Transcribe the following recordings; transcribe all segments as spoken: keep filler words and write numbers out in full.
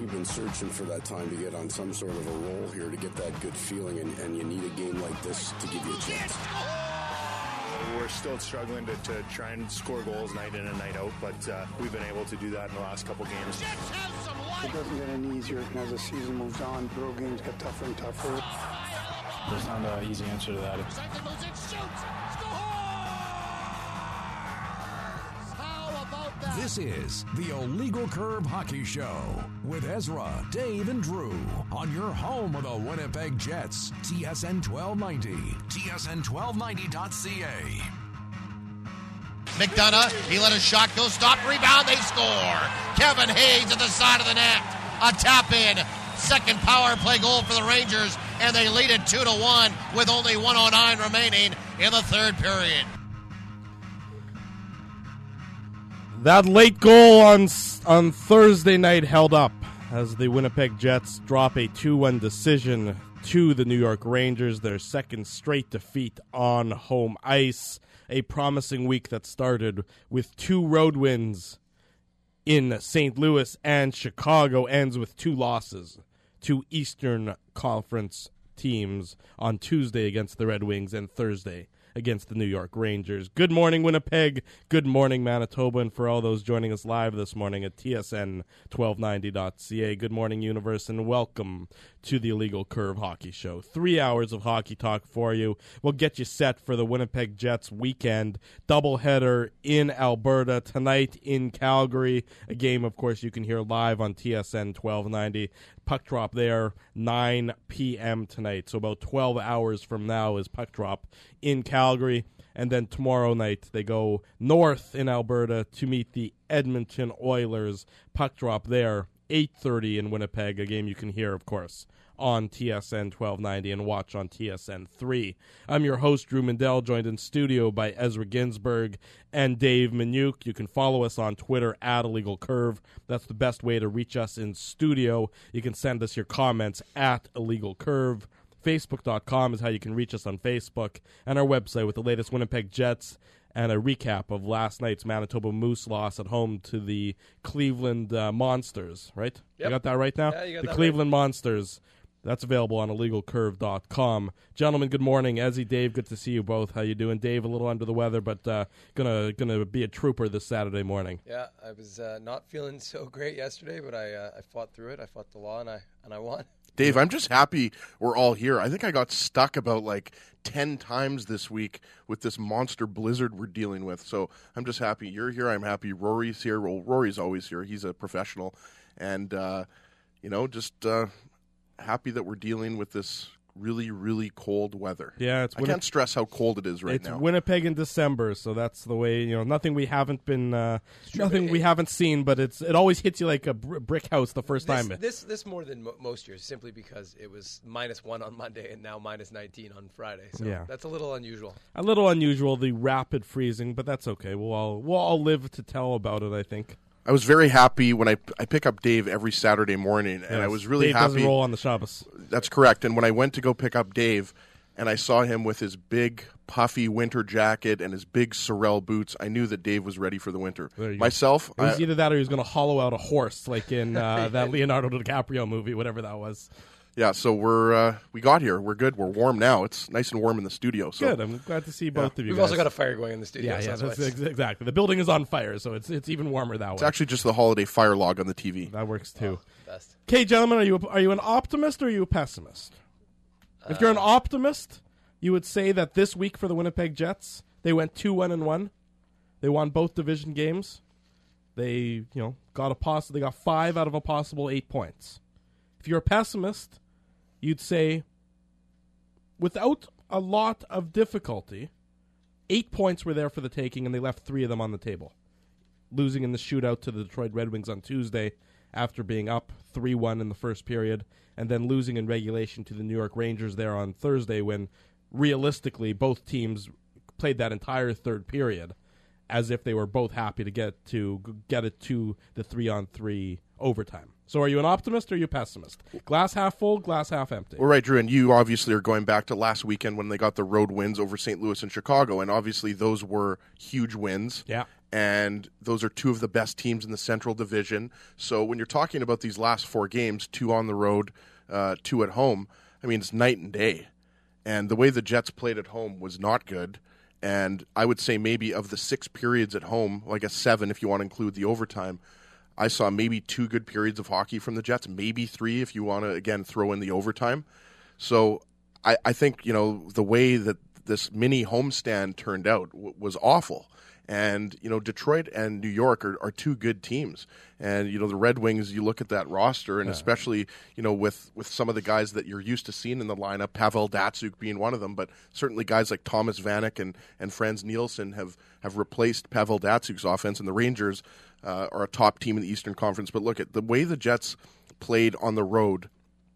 You've been searching for that time to get on some sort of a roll here to get that good feeling, and, and you need a game like this to give you a chance. We're still struggling to, to try and score goals night in and night out, but uh, we've been able to do that in the last couple games. It doesn't get any easier as the season moves on. Road games get tougher and tougher. There's not an easy answer to that. This is the Illegal Curve Hockey Show with Ezra, Dave, and Drew on your home of the Winnipeg Jets. T S N twelve ninety, T S N twelve ninety dot C A. McDonough, he let a shot go, stop, rebound, they score. Kevin Hayes at the side of the net. A tap in, second power play goal for the Rangers, and they lead it two to one with only one oh nine remaining in the third period. That late goal on on Thursday night held up as the Winnipeg Jets drop a two one decision to the New York Rangers, their second straight defeat on home ice. A promising week that started with two road wins in Saint Louis and Chicago ends with two losses to Eastern Conference teams on Tuesday against the Red Wings and Thursday against the New York Rangers. Good morning, Winnipeg. Good morning, Manitoba. And for all those joining us live this morning at T S N twelve ninety dot C A, good morning, universe, and welcome to the Illegal Curve Hockey Show. Three hours of hockey talk for you. We'll get you set for the Winnipeg Jets weekend doubleheader in Alberta tonight in Calgary. A game, of course, you can hear live on T S N twelve ninety. Puck drop there, nine p.m. tonight. So about twelve hours from now is puck drop in Calgary. And then tomorrow night they go north in Alberta to meet the Edmonton Oilers. Puck drop there, eight thirty in Winnipeg, a game you can hear, of course, on T S N twelve ninety and watch on T S N three. I'm your host, Drew Mandel, joined in studio by Ezra Ginsberg and Dave Minuk. You can follow us on Twitter at Illegal Curve. That's the best way to reach us in studio. You can send us your comments at Illegal Curve. Facebook dot com is how you can reach us on Facebook, and our website with the latest Winnipeg Jets and a recap of last night's Manitoba Moose loss at home to the Cleveland uh, Monsters, right? Yep. You got that right now? Yeah, you got the that Cleveland right. Monsters. That's available on illegal curve dot com. Gentlemen, good morning. Ezzy, Dave, good to see you both. How you doing? Dave, a little under the weather, but uh, gonna gonna be a trooper this Saturday morning. Yeah, I was uh, not feeling so great yesterday, but I uh, I fought through it. I fought the law, and I and I won. Dave, I'm just happy we're all here. I think I got stuck about like ten times this week with this monster blizzard we're dealing with. So I'm just happy you're here. I'm happy Rory's here. Well, Rory's always here. He's a professional. And, uh, you know, just uh, happy that we're dealing with this really, really cold weather. Yeah, it's I can't stress how cold it is right it's now. It's Winnipeg in December, so that's the way, you know, nothing we haven't been, uh, nothing we haven't seen, but it's it always hits you like a br- brick house the first this, time. This this more than mo- most years, simply because it was minus one on Monday and now minus nineteen on Friday. So yeah. That's a little unusual. A little unusual, the rapid freezing, but that's okay. We'll all, we'll all live to tell about it, I think. I was very happy when I I pick up Dave every Saturday morning, and yes. I was really Dave happy. Dave doesn't roll on the Shabbos. That's correct. And when I went to go pick up Dave, and I saw him with his big puffy winter jacket and his big Sorel boots, I knew that Dave was ready for the winter. Myself, go. It was I, either that or he was going to hollow out a horse, like in uh, that Leonardo DiCaprio movie, whatever that was. Yeah, so we're uh, we got here. We're good. We're warm now. It's nice and warm in the studio. So. Good. I'm glad to see both yeah. of you. We've guys. also got a fire going in the studio. Yeah, so yeah, that's that's ex- exactly. The building is on fire, so it's it's even warmer that it's way. It's actually just the holiday fire log on the T V. That works too. Oh, best. Okay, gentlemen, are you a, are you an optimist or are you a pessimist? Uh, if you're an optimist, you would say that this week for the Winnipeg Jets, they went two one and one. They won both division games. They you know got a poss- They got five out of a possible eight points. If you're a pessimist, you'd say, without a lot of difficulty, eight points were there for the taking, and they left three of them on the table. Losing in the shootout to the Detroit Red Wings on Tuesday after being up three one in the first period, and then losing in regulation to the New York Rangers there on Thursday when, realistically, both teams played that entire third period as if they were both happy to get to get it to the three-on-three overtime. So are you an optimist or are you a pessimist? Glass half full, glass half empty. Well, right, Drew, and you obviously are going back to last weekend when they got the road wins over Saint Louis and Chicago, and obviously those were huge wins. Yeah. and those are two of the best teams in the Central Division. So when you're talking about these last four games, two on the road, uh, two at home, I mean, it's night and day. And the way the Jets played at home was not good. And I would say maybe of the six periods at home, like a seven if you want to include the overtime, I saw maybe two good periods of hockey from the Jets, maybe three if you want to, again, throw in the overtime. So I, I think, you know, the way that this mini homestand turned out w- was awful. And, you know, Detroit and New York are, are two good teams. And, you know, the Red Wings, you look at that roster, and yeah. especially, you know, with, with some of the guys that you're used to seeing in the lineup, Pavel Datsyuk being one of them, but certainly guys like Thomas Vanek and, and Franz Nielsen have, have replaced Pavel Datsyuk's offense, and the Rangers uh, are a top team in the Eastern Conference. But look at the way the Jets played on the road,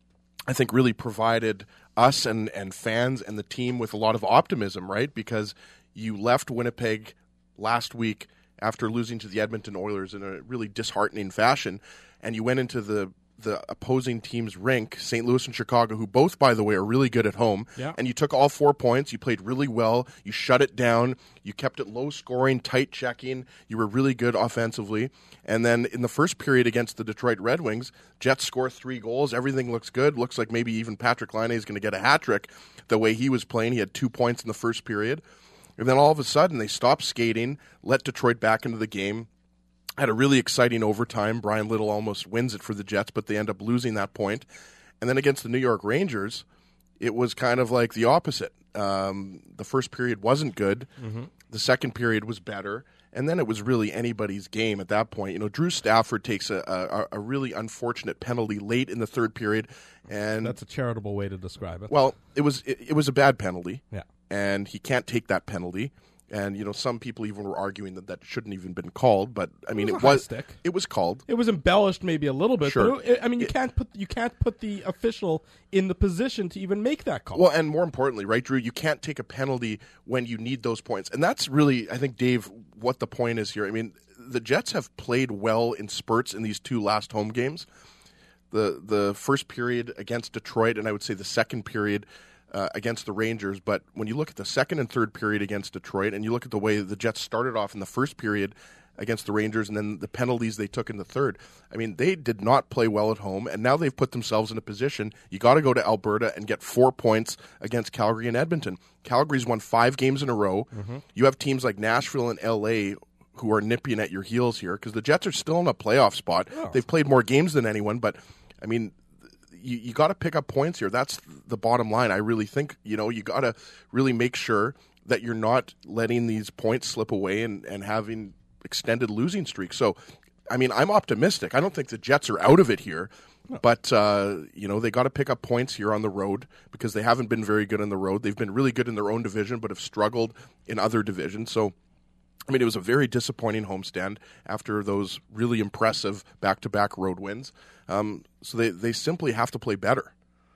I think really provided us and, and fans and the team with a lot of optimism, right? Because you left Winnipeg last week after losing to the Edmonton Oilers in a really disheartening fashion, and you went into the the opposing team's rink, Saint Louis and Chicago, who both, by the way, are really good at home, yeah. and you took all four points, you played really well, you shut it down, you kept it low-scoring, tight checking, you were really good offensively, and then in the first period against the Detroit Red Wings, Jets score three goals, everything looks good, looks like maybe even Patrick Laine is going to get a hat-trick the way he was playing. He had two points in the first period. And then all of a sudden, they stopped skating, let Detroit back into the game, had a really exciting overtime. Brian Little almost wins it for the Jets, but they end up losing that point. And then against the New York Rangers, it was kind of like the opposite. Um, the first period wasn't good. Mm-hmm. The second period was better. And then it was really anybody's game at that point. You know, Drew Stafford takes a, a, a really unfortunate penalty late in the third period. And that's a charitable way to describe it. Well, it was it, it was a bad penalty. Yeah. And he can't take that penalty. And, you know, some people even were arguing that that shouldn't even been called. But, I mean, it it was, was, stick. it was called. It was embellished maybe a little bit. Sure. But it, I mean, you it, can't put you can't put the official in the position to even make that call. Well, and more importantly, right, Drew, you can't take a penalty when you need those points. And that's really, I think, Dave, what the point is here. I mean, the Jets have played well in spurts in these two last home games. The, the first period against Detroit, and I would say the second period Uh, against the Rangers, but when you look at the second and third period against Detroit, and you look at the way the Jets started off in the first period against the Rangers, and then the penalties they took in the third, I mean, they did not play well at home, and now they've put themselves in a position, you got to go to Alberta and get four points against Calgary and Edmonton. Calgary's won five games in a row. Mm-hmm. You have teams like Nashville and L A who are nipping at your heels here, because the Jets are still in a playoff spot. Oh. They've played more games than anyone, but, I mean, you, you got to pick up points here. That's the bottom line. I really think, you know, you got to really make sure that you're not letting these points slip away and, and having extended losing streaks. So, I mean, I'm optimistic. I don't think the Jets are out of it here, no. but, uh, you know, they got to pick up points here on the road because they haven't been very good on the road. They've been really good in their own division, but have struggled in other divisions. So, I mean, it was a very disappointing homestand after those really impressive back-to-back road wins. Um, so they, they simply have to play better.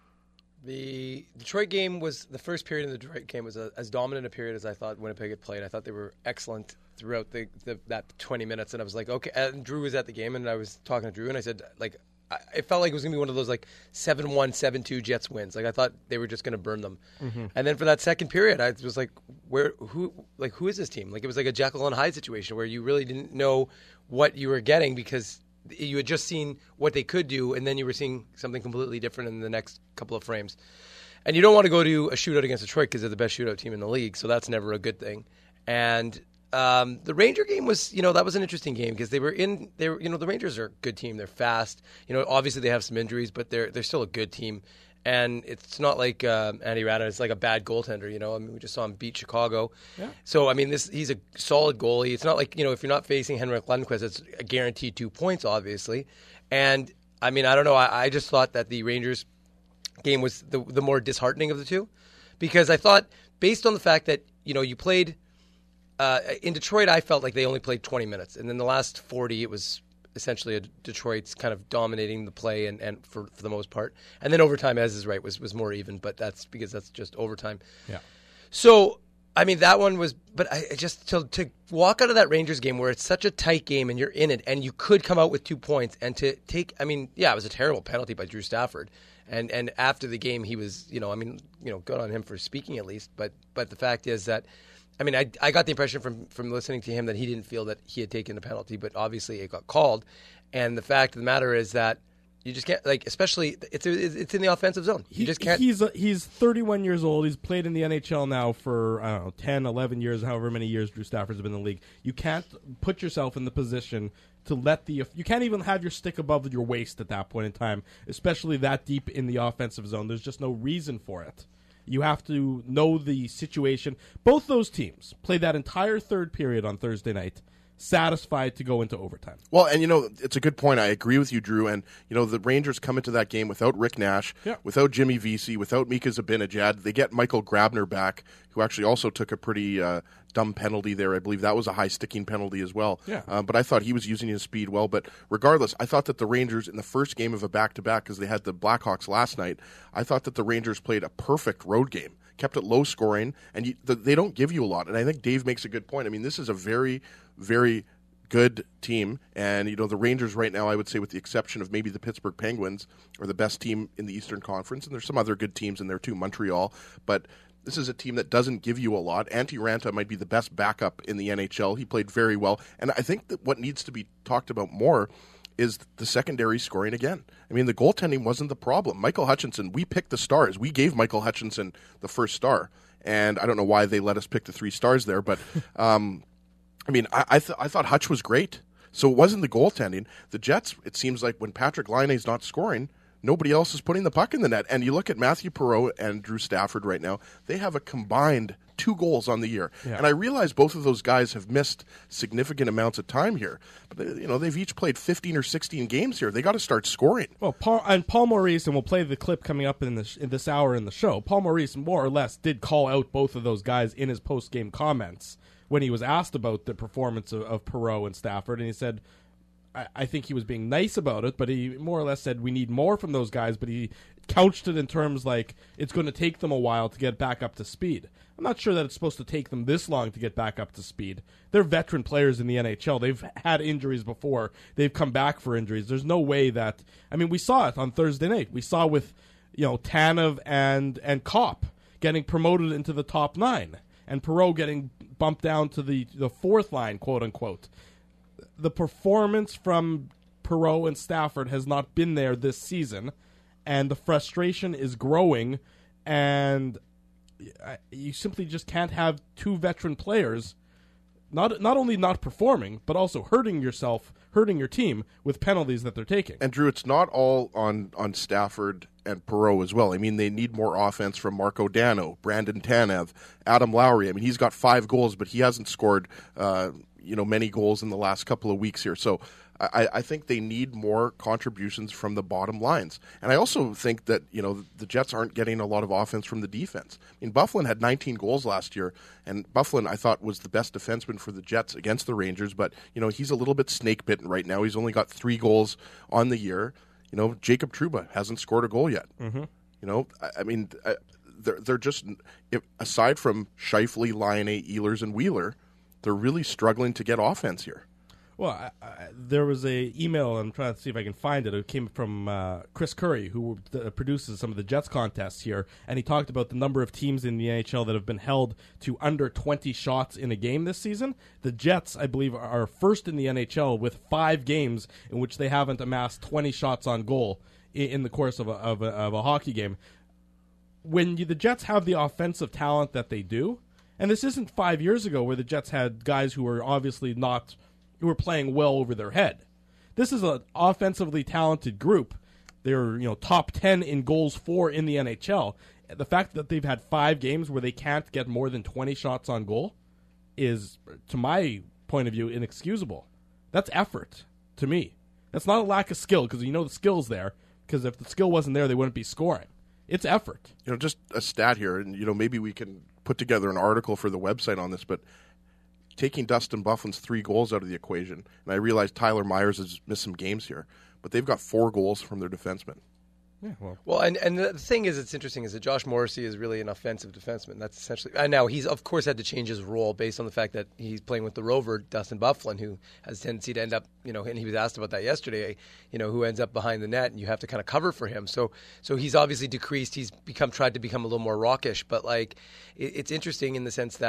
The Detroit game was, the first period in the Detroit game was a, as dominant a period as I thought Winnipeg had played. I thought they were excellent throughout the, the that twenty minutes, and I was like, okay. And Drew was at the game, and I was talking to Drew, and I said, like, I, it felt like it was going to be one of those, like, seven one, seven two Jets wins. Like, I thought they were just going to burn them. Mm-hmm. And then for that second period, I was like, where, who, like, who is this team? Like, it was like a Jekyll and Hyde situation where you really didn't know what you were getting because you had just seen what they could do, and then you were seeing something completely different in the next couple of frames. And you don't want to go to a shootout against Detroit because they're the best shootout team in the league, so that's never a good thing. And um, the Ranger game was, you know, that was an interesting game because they were in, they were, you know, the Rangers are a good team. They're fast. You know, obviously they have some injuries, but they're they're still a good team. And it's not like uh, Andy Ratta is like a bad goaltender, you know. I mean, we just saw him beat Chicago. Yeah. So, I mean, this he's a solid goalie. It's not like, you know, if you're not facing Henrik Lundqvist, it's a guaranteed two points, obviously. And, I mean, I don't know. I, I just thought that the Rangers game was the, the more disheartening of the two because I thought, based on the fact that, you know, you played uh, – in Detroit, I felt like they only played twenty minutes. And then the last forty, it was – essentially a Detroit's kind of dominating the play and, and for, for the most part. And then overtime, as is right, was, was more even, but that's because that's just overtime. Yeah. So, I mean, that one was, but I I just, to, to walk out of that Rangers game where it's such a tight game and you're in it and you could come out with two points and to take, I mean, yeah, it was a terrible penalty by Drew Stafford. And and after the game, he was, you know, I mean, you know, good on him for speaking at least. But but the fact is that I mean, I, I got the impression from, from listening to him that he didn't feel that he had taken the penalty, but obviously it got called. And the fact of the matter is that you just can't, like, especially, it's it's in the offensive zone. You he, just can't. He's, he's thirty-one years old. He's played in the N H L now for, I don't know, ten, eleven years, however many years Drew Stafford's been in the league. You can't put yourself in the position to let the, you can't even have your stick above your waist at that point in time, especially that deep in the offensive zone. There's just no reason for it. You have to know the situation. Both those teams played that entire third period on Thursday night satisfied to go into overtime. Well, and you know, it's a good point. I agree with you, Drew. And you know, the Rangers come into that game without Rick Nash, yeah. without Jimmy Vesey, without Mika Zibanejad. They get Michael Grabner back, who actually also took a pretty uh, dumb penalty there. I believe that was a high sticking penalty as well. Yeah. Uh, but I thought he was using his speed well. But regardless, I thought that the Rangers in the first game of a back-to-back, because they had the Blackhawks last night, I thought that the Rangers played a perfect road game. Kept it low scoring, and you, the, they don't give you a lot. And I think Dave makes a good point. I mean, this is a very, very good team, and you know the Rangers right now, I would say, with the exception of maybe the Pittsburgh Penguins, are the best team in the Eastern Conference, and there's some other good teams in there too, Montreal. But this is a team that doesn't give you a lot. Antti Ranta might be the best backup in the N H L. He played very well, and I think that what needs to be talked about more is the secondary scoring again. I mean, the goaltending wasn't the problem. Michael Hutchinson, we picked the stars. We gave Michael Hutchinson the first star, and I don't know why they let us pick the three stars there, but um, I mean, I I, th- I thought Hutch was great. So it wasn't the goaltending. The Jets, it seems like when Patrick Laine's not scoring, nobody else is putting the puck in the net. And you look at Matthew Perreault and Drew Stafford right now, they have a combined two goals on the year. Yeah. And I realize both of those guys have missed significant amounts of time here. But, you know, they've each played fifteen or sixteen games here. They got to start scoring. Well, Paul, and Paul Maurice, and we'll play the clip coming up in this, in this hour in the show, Paul Maurice more or less did call out both of those guys in his post-game comments when he was asked about the performance of, of Perreault and Stafford, and he said, I, I think he was being nice about it, but he more or less said we need more from those guys, but he couched it in terms like it's going to take them a while to get back up to speed. I'm not sure that it's supposed to take them this long to get back up to speed. They're veteran players in the N H L. They've had injuries before. They've come back for injuries. There's no way that... I mean, we saw it on Thursday night. We saw with, you know, Tanev and, and Kopp getting promoted into the top nine, and Perreault getting bumped down to the, the fourth line, quote-unquote. The performance from Perreault and Stafford has not been there this season, and the frustration is growing, and you simply just can't have two veteran players not not only not performing, but also hurting yourself, hurting your team with penalties that they're taking. And Drew, it's not all on, on Stafford and Perreault as well. I mean, they need more offense from Marco Dano, Brandon Tanev, Adam Lowry. I mean, he's got five goals, but he hasn't scored uh, you know many goals in the last couple of weeks here. So I, I think they need more contributions from the bottom lines. And I also think that, you know, the Jets aren't getting a lot of offense from the defense. I mean, Byfuglien had nineteen goals last year, and Byfuglien, I thought, was the best defenseman for the Jets against the Rangers, but, you know, he's a little bit snake-bitten right now. He's only got three goals on the year. You know, Jacob Trouba hasn't scored a goal yet. Mm-hmm. You know, I, I mean, I, they're, they're just, if, aside from Scheifele, Laine, Ehlers, and Wheeler, they're really struggling to get offense here. Well, I, I, there was a email, I'm trying to see if I can find it. It came from uh, Chris Curry, who uh, produces some of the Jets contests here, and he talked about the number of teams in the N H L that have been held to under twenty shots in a game this season. The Jets, I believe, are first in the N H L with five games in which they haven't amassed twenty shots on goal in, in the course of a, of, a, of a hockey game. When you, the Jets have the offensive talent that they do, and this isn't five years ago where the Jets had guys who were obviously not... who are playing well over their head. This is an offensively talented group. They're, you know, top ten in goals for in the N H L. The fact that they've had five games where they can't get more than twenty shots on goal is, to my point of view, inexcusable. That's effort, to me. That's not a lack of skill, because you know the skill's there, because if the skill wasn't there, they wouldn't be scoring. It's effort. You know, just a stat here, and, you know, maybe we can put together an article for the website on this, but taking Dustin Byfuglien's three goals out of the equation, and I realize Tyler Myers has missed some games here, but they've got four goals from their defensemen. Yeah, well, well, and and the thing is, it's interesting is that Josh Morrissey is really an offensive defenseman. That's essentially, and now he's of course had to change his role based on the fact that he's playing with the rover Dustin Byfuglien, who has a tendency to end up, you know, and he was asked about that yesterday, you know, who ends up behind the net, and you have to kind of cover for him. So, so he's obviously decreased. He's become tried to become a little more rockish, but like, it, it's interesting in the sense that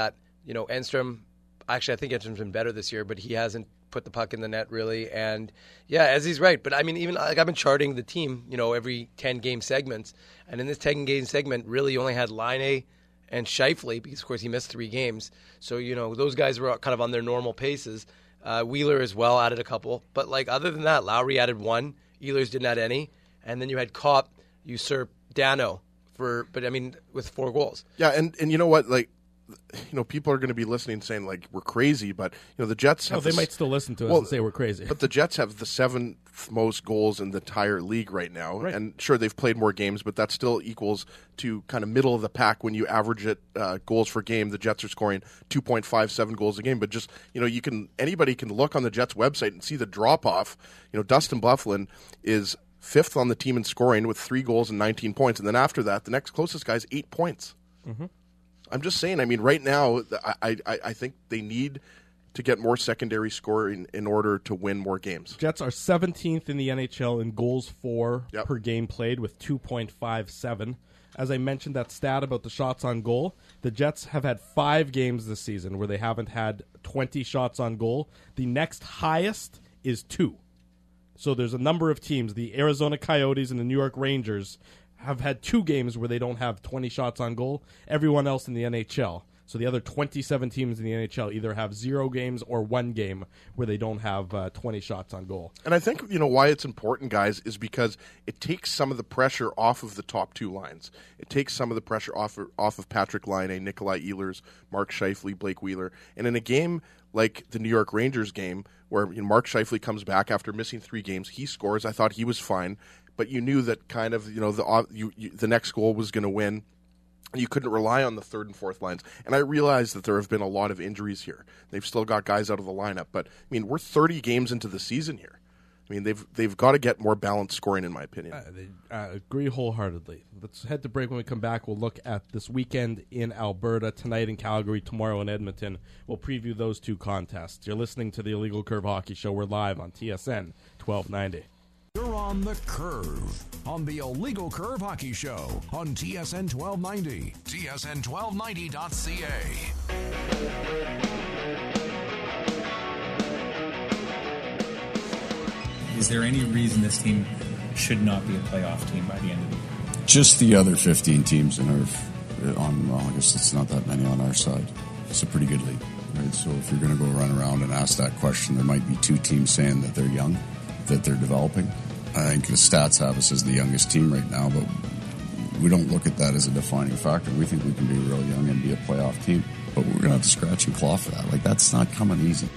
you know, Enstrom, actually, I think Enstrom's been better this year, but he hasn't put the puck in the net really. And yeah, as he's right. But I mean, even like I've been charting the team, you know, every ten game segments. And in this ten game segment, really you only had Laine and Scheifele, because of course he missed three games. So, you know, those guys were kind of on their normal paces. Uh, Wheeler as well added a couple. But like other than that, Lowry added one. Ehlers didn't add any. And then you had Kopp usurp Dano for, but I mean, with four goals. Yeah, and, and you know what, like, you know, people are going to be listening saying, like, we're crazy, but, you know, the Jets have... Oh, they this, might still listen to us well, and say we're crazy. But the Jets have the seventh most goals in the entire league right now. Right. And sure, they've played more games, but that still equals to kind of middle of the pack when you average it uh, goals per game. The Jets are scoring two point five seven goals a game. But just, you know, you can anybody can look on the Jets website and see the drop-off. You know, Dustin Byfuglien is fifth on the team in scoring with three goals and nineteen points. And then after that, the next closest guy is eight points. Mm-hmm. I'm just saying, I mean, right now, I, I, I think they need to get more secondary scoring in order to win more games. Jets are seventeenth in the N H L in goals for yep. per game played with two point five seven. As I mentioned that stat about the shots on goal, the Jets have had five games this season where they haven't had twenty shots on goal. The next highest is two. So there's a number of teams, the Arizona Coyotes and the New York Rangers, have had two games where they don't have twenty shots on goal. Everyone else in the N H L, so the other twenty-seven teams in the N H L, either have zero games or one game where they don't have uh, twenty shots on goal. And I think, you know, why it's important, guys, is because it takes some of the pressure off of the top two lines. It takes some of the pressure off of, off of Patrick Laine, Nikolai Ehlers, Mark Scheifele, Blake Wheeler. And in a game like the New York Rangers game, where you know, Mark Scheifele comes back after missing three games, he scores. I thought he was fine. But you knew that kind of, you know, the you, you, the next goal was going to win. You couldn't rely on the third and fourth lines. And I realize that there have been a lot of injuries here. They've still got guys out of the lineup. But, I mean, we're thirty games into the season here. I mean, they've they've got to get more balanced scoring, in my opinion. Uh, they, uh, agree wholeheartedly. Let's head to break. When we come back, we'll look at this weekend in Alberta, tonight in Calgary, tomorrow in Edmonton. We'll preview those two contests. You're listening to the Illegal Curve Hockey Show. We're live on T S N twelve ninety. You're on the Curve on the Illegal Curve Hockey Show on T S N twelve ninety, T S N twelve ninety dot C A. Is there any reason this team should not be a playoff team by the end of the year? Just the other fifteen teams in our, on, well, I guess it's not that many on our side. It's a pretty good league, right? So if you're going to go run around and ask that question, there might be two teams saying that they're young, that they're developing. I think the stats have us as the youngest team right now, but we don't look at that as a defining factor. We think we can be real young and be a playoff team, but we're going to have to scratch and claw for that. Like, that's not coming easy.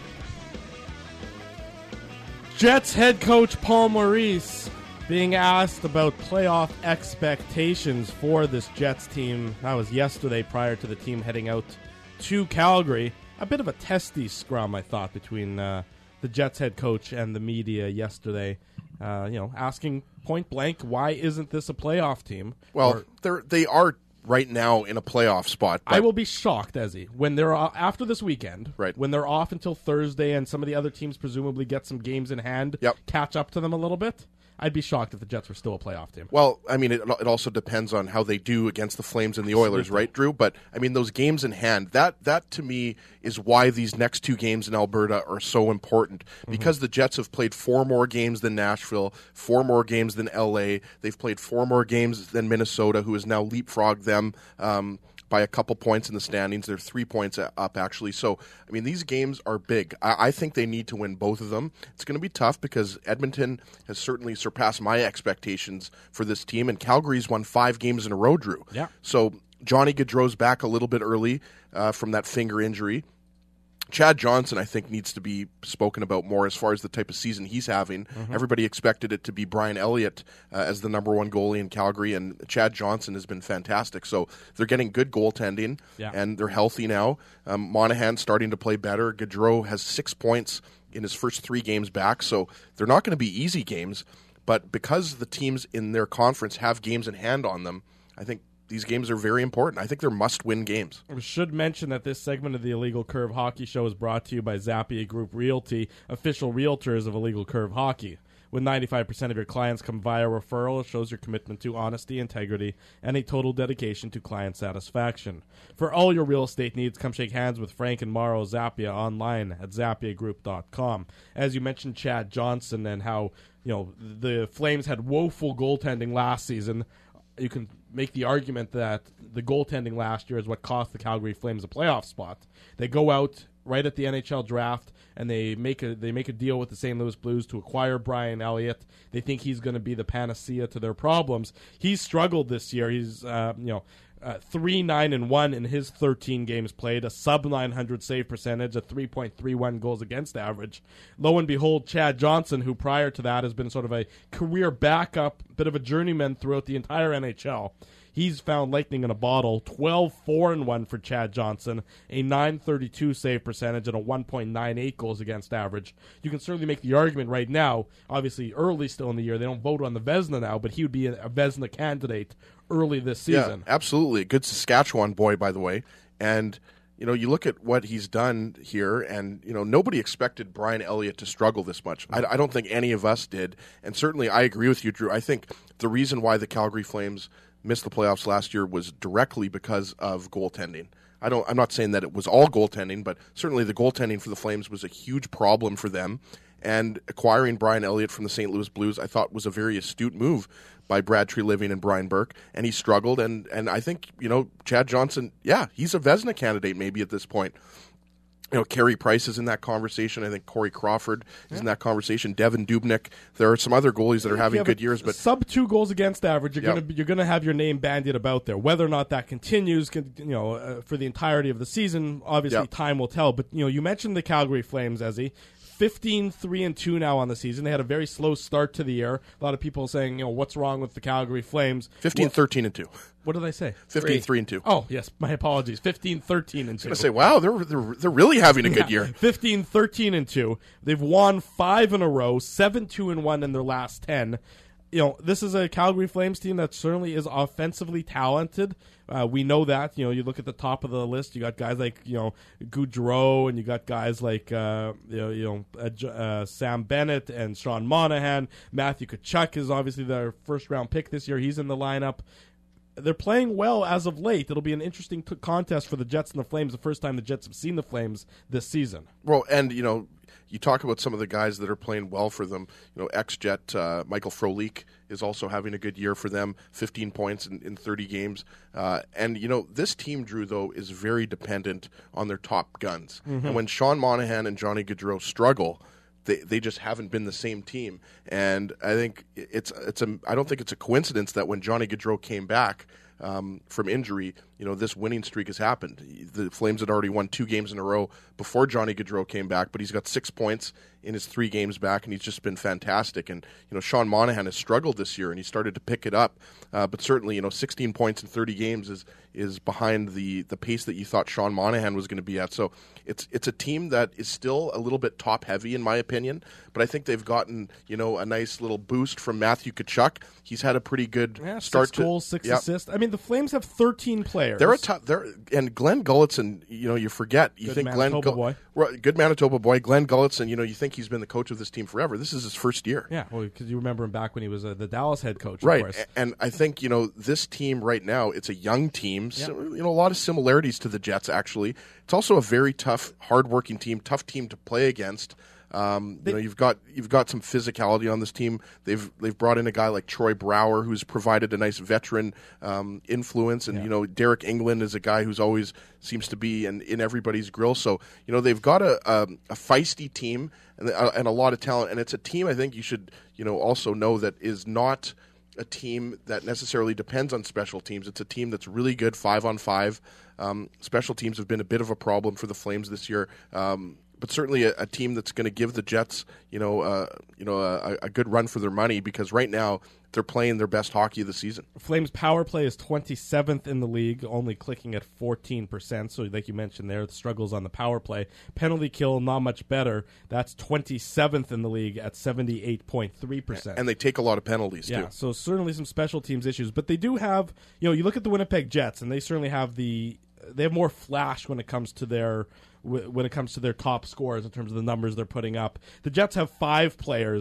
Jets head coach Paul Maurice being asked about playoff expectations for this Jets team. That was yesterday prior to the team heading out to Calgary. A bit of a testy scrum, I thought, between uh, the Jets head coach and the media yesterday. Uh, you know, asking point blank, why isn't this a playoff team? Well, or, they're they are right now in a playoff spot. I will be shocked, Ezzy, when they're uh, after this weekend, right? When they're off until Thursday, and some of the other teams presumably get some games in hand, yep. catch up to them a little bit. I'd be shocked if the Jets were still a playoff team. Well, I mean, it, it also depends on how they do against the Flames and the Oilers, right, Drew? But, I mean, those games in hand, that, that to me is why these next two games in Alberta are so important. Because mm-hmm. the Jets have played four more games than Nashville, four more games than L A. They've played four more games than Minnesota, who has now leapfrogged them um, by a couple points in the standings. They're three points up, actually. So, I mean, these games are big. I, I think they need to win both of them. It's going to be tough because Edmonton has certainly surpassed my expectations for this team, and Calgary's won five games in a row, Drew. Yeah. So Johnny Gaudreau's back a little bit early uh, from that finger injury. Chad Johnson, I think, needs to be spoken about more as far as the type of season he's having. Mm-hmm. Everybody expected it to be Brian Elliott uh, as the number one goalie in Calgary, and Chad Johnson has been fantastic. So they're getting good goaltending, yeah. and they're healthy now. Um, Monahan's starting to play better. Gaudreau has six points in his first three games back, so they're not going to be easy games. But because the teams in their conference have games in hand on them, I think these games are very important. I think they're must-win games. We should mention that this segment of the Illegal Curve Hockey Show is brought to you by Zappia Group Realty, official realtors of Illegal Curve Hockey. When ninety-five percent of your clients come via referral, it shows your commitment to honesty, integrity, and a total dedication to client satisfaction. For all your real estate needs, come shake hands with Frank and Mauro Zappia online at zappia group dot com. As you mentioned, Chad Johnson and how, you know, the Flames had woeful goaltending last season. You can make the argument that the goaltending last year is what cost the Calgary Flames a playoff spot. They go out right at the N H L draft and they make a they make a deal with the Saint Louis Blues to acquire Brian Elliott. They think he's going to be the panacea to their problems. He's struggled this year. He's uh, you know uh, three nine and one in his thirteen games played, a sub nine hundred save percentage, a three point three one goals against average. Lo and behold, Chad Johnson, who prior to that has been sort of a career backup, bit of a journeyman throughout the entire N H L. He's found lightning in a bottle. twelve four and one for Chad Johnson, a nine thirty-two save percentage, and a one point nine eight goals against average. You can certainly make the argument right now, obviously early still in the year, they don't vote on the Vezina now, but he would be a, a Vezina candidate early this season. Yeah, absolutely. Good Saskatchewan boy, by the way. And, you know, you look at what he's done here, and, you know, nobody expected Brian Elliott to struggle this much. I, I don't think any of us did. And certainly I agree with you, Drew. I think the reason why the Calgary Flames missed the playoffs last year was directly because of goaltending. I don't I'm not saying that it was all goaltending, but certainly the goaltending for the Flames was a huge problem for them. And acquiring Brian Elliott from the Saint Louis Blues, I thought was a very astute move by Brad Treliving and Brian Burke, and he struggled. And, and I think, you know, Chad Johnson, yeah, he's a Vezina candidate maybe at this point. You know, Carey Price is in that conversation. I think Corey Crawford is yeah. in that conversation. Devin Dubnyk. There are some other goalies that are having good years, but sub two goals against average, you're yep. gonna you're gonna have your name bandied about there. Whether or not that continues, you know, uh, for the entirety of the season, obviously yep. time will tell. But you know, you mentioned the Calgary Flames, Ezzy. fifteen three and two now on the season. They had a very slow start to the year. A lot of people saying, you know, what's wrong with the Calgary Flames? fifteen thirteen and two. What did I say? fifteen three and two. Oh, yes. My apologies. fifteen thirteen and two. I was going to say, wow, they're, they're they're really having a good yeah. year. fifteen thirteen and two. They've won five in a row, seven two and one in their last ten. You know, this is a Calgary Flames team that certainly is offensively talented. Uh, we know that. You know, you look at the top of the list, you got guys like, you know, Goudreau, and you got guys like, uh, you know, you know uh, uh, Sam Bennett and Sean Monahan. Matthew Tkachuk is obviously their first-round pick this year. He's in the lineup. They're playing well as of late. It'll be an interesting t- contest for the Jets and the Flames, the first time the Jets have seen the Flames this season. Well, and, you know, you talk about some of the guys that are playing well for them. You know, ex-Jet uh, Michael Frolik is also having a good year for them, fifteen points in, in thirty games. Uh, and, you know, this team, Drew, though, is very dependent on their top guns. Mm-hmm. And when Sean Monahan and Johnny Gaudreau struggle, they they just haven't been the same team. And I think it's it's a I don't think it's a coincidence that when Johnny Gaudreau came back um, from injury, you know, this winning streak has happened. The Flames had already won two games in a row before Johnny Gaudreau came back, but he's got six points in his three games back, and he's just been fantastic. And, you know, Sean Monahan has struggled this year, and he started to pick it up. Uh, but certainly, you know, sixteen points in thirty games is is behind the, the pace that you thought Sean Monahan was going to be at. So it's it's a team that is still a little bit top-heavy, in my opinion. But I think they've gotten, you know, a nice little boost from Matthew Tkachuk. He's had a pretty good yeah, start. Six to, goals, six yep. assists. I mean, the Flames have thirteen players. They're a tough. They're and Glenn Gulletson. You know, you forget. You good think Manitoba Glenn boy. Right, good Manitoba boy, Glenn Gulletson. You know, you think he's been the coach of this team forever. This is his first year. Yeah, well, because you remember him back when he was uh, the Dallas head coach, right? Of course. And I think, you know, this team right now, it's a young team. Yep. So, you know, a lot of similarities to the Jets. Actually, it's also a very tough, hardworking team, tough team to play against. Um, you know, you've got you've got some physicality on this team. They've they've brought in a guy like Troy Brouwer, who's provided a nice veteran um, influence, and yeah. you know, Derek England is a guy who's always seems to be in, in everybody's grill. So you know, they've got a a, a feisty team and a, and a lot of talent, and it's a team I think you should you know also know that is not a team that necessarily depends on special teams. It's a team that's really good five on five. Um, special teams have been a bit of a problem for the Flames this year. Um, But certainly a, a team that's going to give the Jets, you know, uh, you know, a, a good run for their money, because right now they're playing their best hockey of the season. Flames power play is twenty-seventh in the league, only clicking at fourteen percent. So, like you mentioned there, the struggles on the power play. Penalty kill, not much better. That's twenty-seventh in the league at seventy-eight point three percent. And they take a lot of penalties, yeah, too. So certainly some special teams issues. But they do have, you know, you look at the Winnipeg Jets, and they certainly have the, they have more flash when it comes to their, when it comes to their top scorers in terms of the numbers they're putting up. The Jets have five players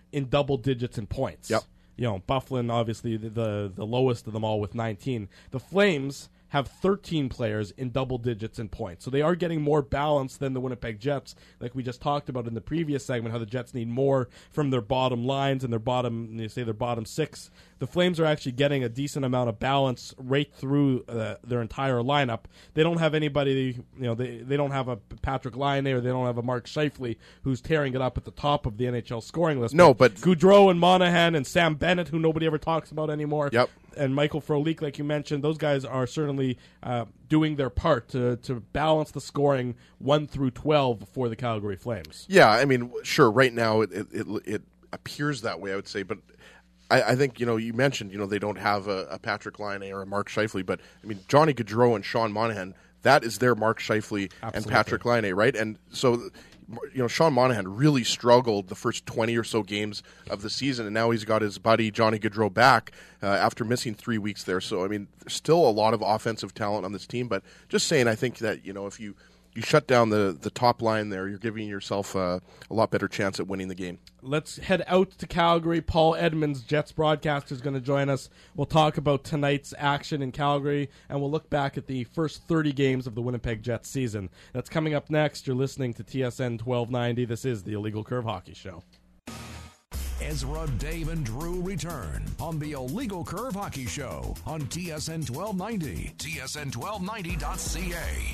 in double digits in points. Yep. You know, Byfuglien, obviously, the, the the lowest of them all with nineteen. The Flames have thirteen players in double digits in points. So they are getting more balance than the Winnipeg Jets, like we just talked about in the previous segment, how the Jets need more from their bottom lines and their bottom, you say their bottom six. The Flames are actually getting a decent amount of balance right through uh, their entire lineup. They don't have anybody, you know, they, they don't have a Patrick Laine or they don't have a Mark Scheifele who's tearing it up at the top of the N H L scoring list. No, but Gaudreau and Monahan and Sam Bennett, who nobody ever talks about anymore. Yep. And Michael Frolik, like you mentioned, those guys are certainly uh, doing their part to, to balance the scoring one through twelve for the Calgary Flames. Yeah, I mean, sure, right now it it, it appears that way, I would say, but I, I think, you know, you mentioned, you know, they don't have a, a Patrick Laine or a Mark Scheifele, but, I mean, Johnny Gaudreau and Sean Monahan, that is their Mark Scheifele Absolutely. and Patrick Laine, right? And so, you know, Sean Monahan really struggled the first twenty or so games of the season, and now he's got his buddy Johnny Gaudreau back uh, after missing three weeks there. So, I mean, there's still a lot of offensive talent on this team, but just saying, I think that, you know, if you, you shut down the, the top line there, you're giving yourself uh, a lot better chance at winning the game. Let's head out to Calgary. Paul Edmonds, Jets broadcaster, is going to join us. We'll talk about tonight's action in Calgary, and we'll look back at the first thirty games of the Winnipeg Jets season. That's coming up next. You're listening to T S N twelve ninety. This is the Illegal Curve Hockey Show. Ezra, Dave, and Drew return on the Illegal Curve Hockey Show on T S N twelve ninety, T S N twelve ninety dot C A.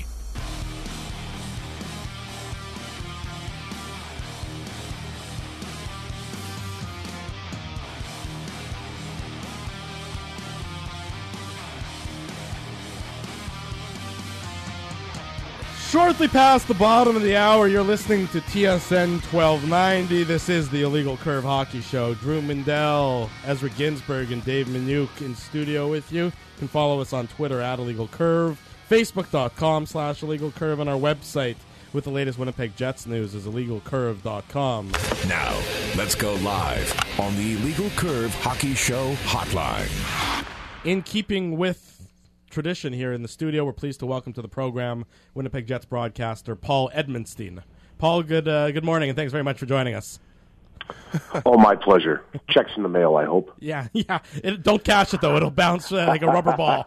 Shortly past the bottom of the hour, you're listening to T S N twelve ninety. This is the Illegal Curve Hockey Show. Drew Mindell, Ezra Ginsberg, and Dave Minuk in studio with you. You can follow us on Twitter at Illegal Curve, Facebook.com slash Illegal Curve, and our website with the latest Winnipeg Jets news is illegal curve dot com. Now, let's go live on the Illegal Curve Hockey Show hotline. In keeping with tradition here in the studio, we're pleased to welcome to the program Winnipeg Jets broadcaster Paul Edmondstein. Paul, good uh, good morning, and thanks very much for joining us. Oh, my pleasure. Checks in the mail, I hope. Yeah, yeah. It, don't cash it, though. It'll bounce uh, like a rubber ball.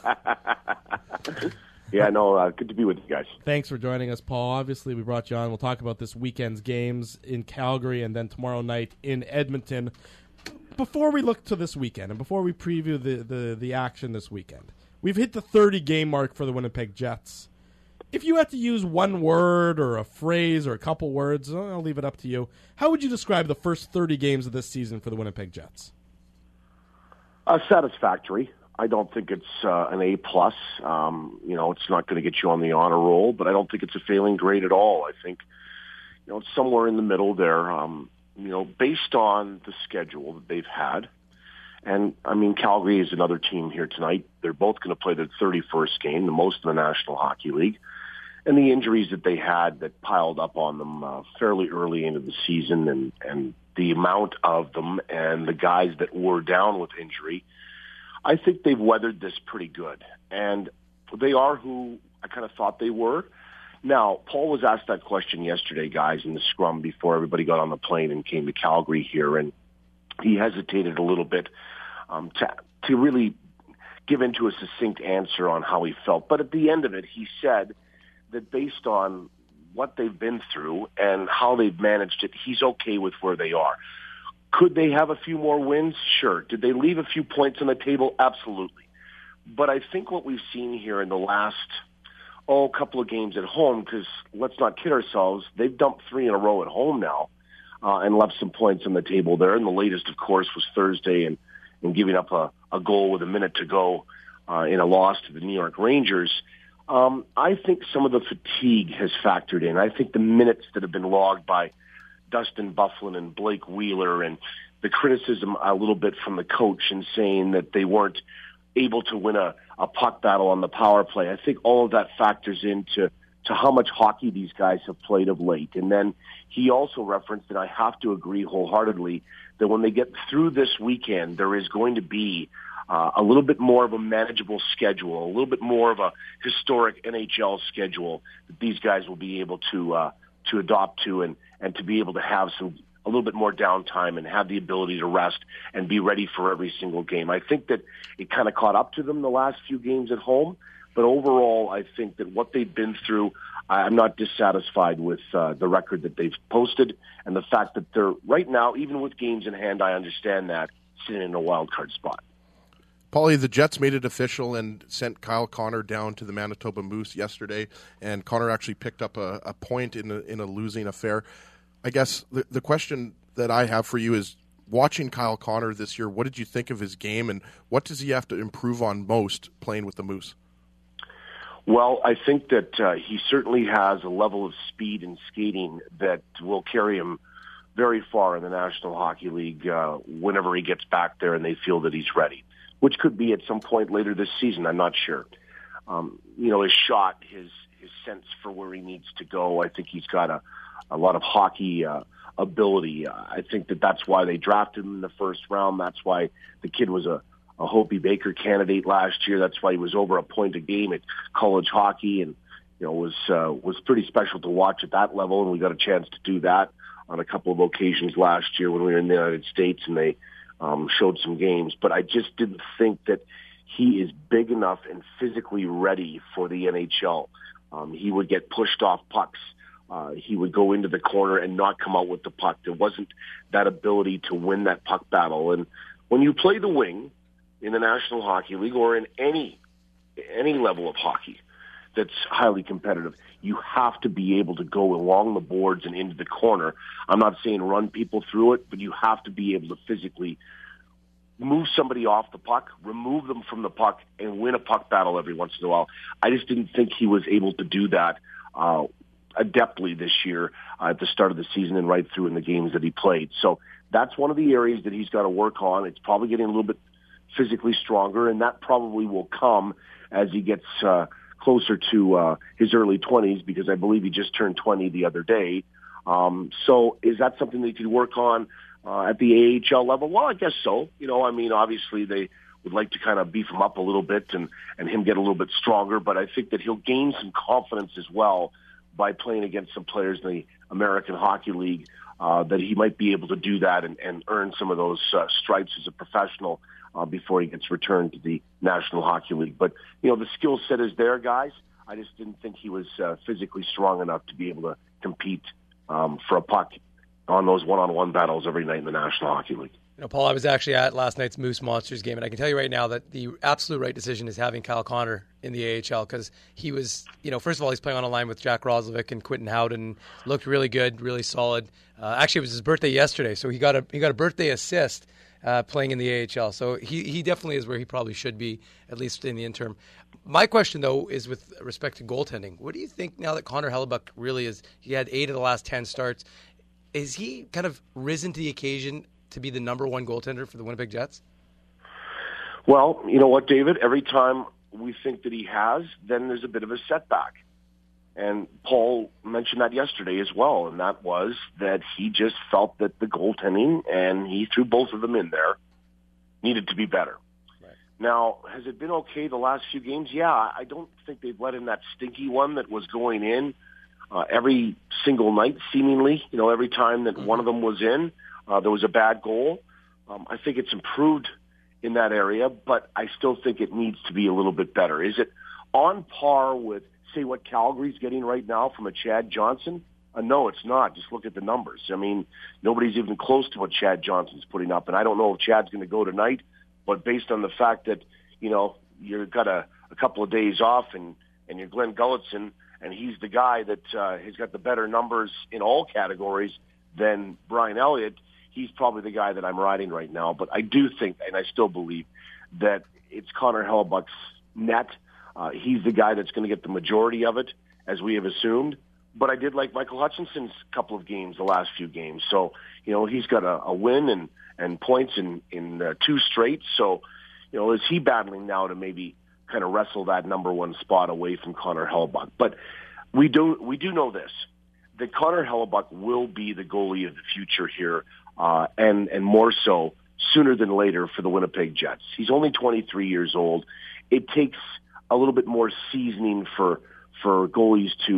Yeah, no, uh, good to be with you guys. Thanks for joining us, Paul. Obviously, we brought you on. We'll talk about this weekend's games in Calgary and then tomorrow night in Edmonton. Before we look to this weekend and before we preview the, the, the action this weekend, we've hit the thirty-game mark for the Winnipeg Jets. If you had to use one word or a phrase or a couple words, I'll leave it up to you. How would you describe the first thirty games of this season for the Winnipeg Jets? Uh, satisfactory. I don't think it's uh, an A plus. Um, you know, it's not going to get you on the honor roll, but I don't think it's a failing grade at all. I think, you know, it's somewhere in the middle there. Um, you know, based on the schedule that they've had. And, I mean, Calgary is another team here tonight. They're both going to play their thirty-first game, the most in the National Hockey League. And the injuries that they had that piled up on them uh, fairly early into the season and, and the amount of them and the guys that were down with injury, I think they've weathered this pretty good. And they are who I kind of thought they were. Now, Paul was asked that question yesterday, guys, in the scrum before everybody got on the plane and came to Calgary here, and he hesitated a little bit um, to to really give into a succinct answer on how he felt. But at the end of it, he said that based on what they've been through and how they've managed it, he's okay with where they are. Could they have a few more wins? Sure. Did they leave a few points on the table? Absolutely. But I think what we've seen here in the last, oh, couple of games at home, because let's not kid ourselves, they've dumped three in a row at home now. Uh, and left some points on the table there. And the latest, of course, was Thursday and, and giving up a, a goal with a minute to go uh, in a loss to the New York Rangers. Um, I think some of the fatigue has factored in. I think the minutes that have been logged by Dustin Byfuglien and Blake Wheeler and the criticism a little bit from the coach and saying that they weren't able to win a, a puck battle on the power play. I think all of that factors into to how much hockey these guys have played of late. And then he also referenced, and I have to agree wholeheartedly, that when they get through this weekend, there is going to be uh, a little bit more of a manageable schedule, a little bit more of a historic N H L schedule that these guys will be able to uh, to adopt to and, and to be able to have some a little bit more downtime and have the ability to rest and be ready for every single game. I think that it kind of caught up to them the last few games at home, but overall, I think that what they've been through, I'm not dissatisfied with uh, the record that they've posted and the fact that they're right now, even with games in hand, I understand that, sitting in a wild card spot. Paulie, the Jets made it official and sent Kyle Connor down to the Manitoba Moose yesterday, and Connor actually picked up a, a point in a, in a losing affair. I guess the, the question that I have for you is, watching Kyle Connor this year, what did you think of his game, and what does he have to improve on most playing with the Moose? Well, I think that uh, he certainly has a level of speed and skating that will carry him very far in the National Hockey League uh, whenever he gets back there and they feel that he's ready, which could be at some point later this season. I'm not sure. Um, you know, his shot, his his sense for where he needs to go, I think he's got a, a lot of hockey uh, ability. Uh, I think that that's why they drafted him in the first round. That's why the kid was a, a Hobey Baker candidate last year. That's why he was over a point a game at college hockey, and you know was uh, was pretty special to watch at that level. And we got a chance to do that on a couple of occasions last year when we were in the United States, and they um, showed some games. But I just didn't think that he is big enough and physically ready for the N H L. Um, he would get pushed off pucks. Uh, he would go into the corner and not come out with the puck. There wasn't that ability to win that puck battle. And when you play the wing in the National Hockey League or in any any level of hockey that's highly competitive, you have to be able to go along the boards and into the corner. I'm not saying run people through it, but you have to be able to physically move somebody off the puck, remove them from the puck, and win a puck battle every once in a while. I just didn't think he was able to do that uh, adeptly this year uh, at the start of the season and right through in the games that he played. So that's one of the areas that he's got to work on. It's probably getting a little bit physically stronger, and that probably will come as he gets uh, closer to uh, his early twenties, because I believe he just turned twenty the other day. Um, so is that something that he could work on uh, at the A H L level? Well, I guess so. You know, I mean, obviously they would like to kind of beef him up a little bit and, and him get a little bit stronger, but I think that he'll gain some confidence as well by playing against some players in the American Hockey League, uh, that he might be able to do that and, and earn some of those uh, stripes as a professional uh, before he gets returned to the National Hockey League. But, you know, the skill set is there, guys. I just didn't think he was uh, physically strong enough to be able to compete um, for a puck on those one-on-one battles every night in the National Hockey League. You know, Paul, I was actually at last night's Moose Monsters game, and I can tell you right now that the absolute right decision is having Kyle Connor in the A H L, because he was, you know, first of all, he's playing on a line with Jack Roslovic and Quentin Howden, looked really good, really solid. Uh, actually, it was his birthday yesterday, so he got a he got a birthday assist uh, playing in the A H L. So he he definitely is where he probably should be, at least in the interim. My question, though, is with respect to goaltending. What do you think now that Connor Hellebuyck really is? He had eight of the last ten starts. Is he kind of risen to the occasion to be the number one goaltender for the Winnipeg Jets? Well, you know what, David? Every time we think that he has, then there's a bit of a setback. And Paul mentioned that yesterday as well, and that was that he just felt that the goaltending, and he threw both of them in there, needed to be better. Right. Now, has it been okay the last few games? Yeah, I don't think they've let in that stinky one that was going in uh, every single night, seemingly. You know, every time that mm-hmm. one of them was in, Uh, there was a bad goal. Um, I think it's improved in that area, but I still think it needs to be a little bit better. Is it on par with, say, what Calgary's getting right now from a Chad Johnson? Uh, no, it's not. Just look at the numbers. I mean, nobody's even close to what Chad Johnson's putting up, and I don't know if Chad's going to go tonight, but based on the fact that, you know, you've got a, a couple of days off and, and you're Glenn Gulletson, and he's the guy that uh, has got the better numbers in all categories than Brian Elliott, he's probably the guy that I'm riding right now. But I do think, and I still believe, that it's Connor Hellebuyck's net. Uh, he's the guy that's going to get the majority of it, as we have assumed. But I did like Michael Hutchinson's couple of games, the last few games. So, you know, he's got a, a win and, and points in, in uh, two straight. So, you know, is he battling now to maybe kind of wrestle that number one spot away from Connor Hellebuyck? But we do, we do know this, that Connor Hellebuyck will be the goalie of the future here, uh, and, and more so sooner than later for the Winnipeg Jets. He's only twenty-three years old. It takes a little bit more seasoning for, for goalies to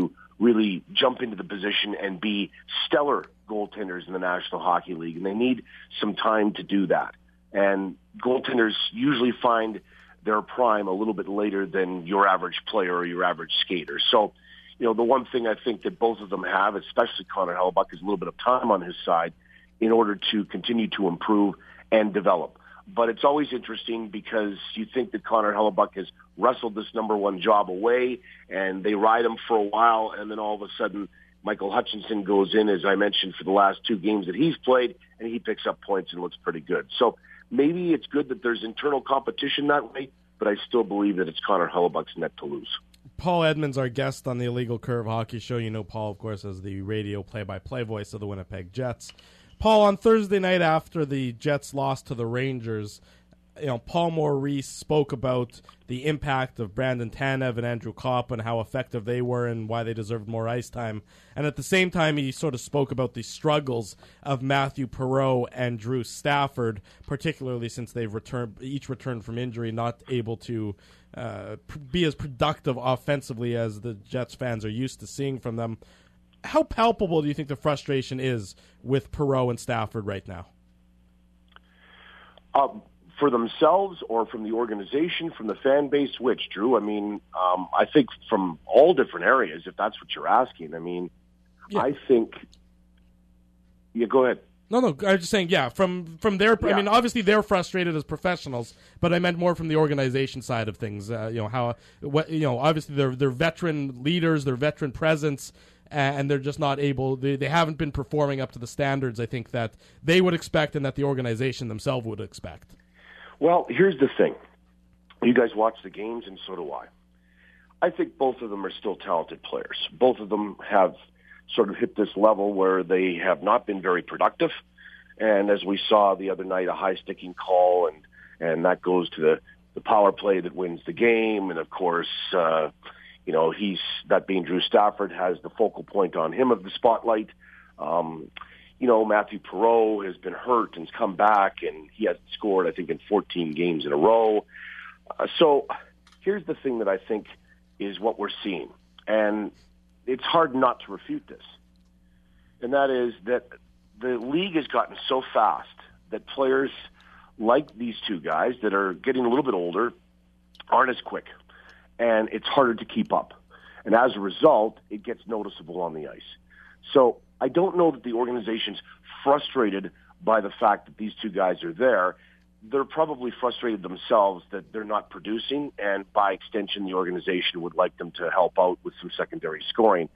really jump into the position and be stellar goaltenders in the National Hockey League, and they need some time to do that. And goaltenders usually find their prime a little bit later than your average player or your average skater. So, you know, the one thing I think that both of them have, especially Connor Hellebuyck, is a little bit of time on his side in order to continue to improve and develop. But it's always interesting because you think that Connor Hellebuyck has wrestled this number one job away, and they ride him for a while, and then all of a sudden Michael Hutchinson goes in, as I mentioned, for the last two games that he's played, and he picks up points and looks pretty good. So maybe it's good that there's internal competition that way, but I still believe that it's Connor Hellebuyck's net to lose. Paul Edmonds, our guest on the Illegal Curve Hockey Show. You know Paul, of course, as the radio play-by-play voice of the Winnipeg Jets. Paul, on Thursday night after the Jets lost to the Rangers, you know, Paul Maurice spoke about the impact of Brandon Tanev and Andrew Kopp and how effective they were and why they deserved more ice time. And at the same time, he sort of spoke about the struggles of Matthew Perreault and Drew Stafford, particularly since they've returned, each returned from injury, not able to uh, be as productive offensively as the Jets fans are used to seeing from them. How palpable do you think the frustration is with Perreault and Stafford right now? Um, for themselves or from the organization, from the fan base, which, Drew? I mean, um, I think from all different areas, if that's what you're asking. I mean, yeah. I think... Yeah, go ahead. No, no, I was just saying, yeah, from from their... Yeah. I mean, obviously they're frustrated as professionals, but I meant more from the organization side of things. Uh, you know, how... What, you know, obviously they're, they're veteran leaders, they're veteran presence, and they're just not able, they, they haven't been performing up to the standards, I think, that they would expect and that the organization themselves would expect. Well, here's the thing. You guys watch the games, and so do I. I think both of them are still talented players. Both of them have sort of hit this level where they have not been very productive. And as we saw the other night, a high-sticking call, and, and that goes to the, the power play that wins the game. And, of course... Uh, You know, he's, that being Drew Stafford, has the focal point on him of the spotlight. Um, you know, Matthew Perreault has been hurt and has come back, and he hasn't scored, I think, in fourteen games in a row. Uh, so here's the thing that I think is what we're seeing. And it's hard not to refute this. And that is that the league has gotten so fast that players like these two guys that are getting a little bit older aren't as quick. And it's harder to keep up. And as a result, it gets noticeable on the ice. So I don't know that the organization's frustrated by the fact that these two guys are there. They're probably frustrated themselves that they're not producing, and by extension, the organization would like them to help out with some secondary scoring.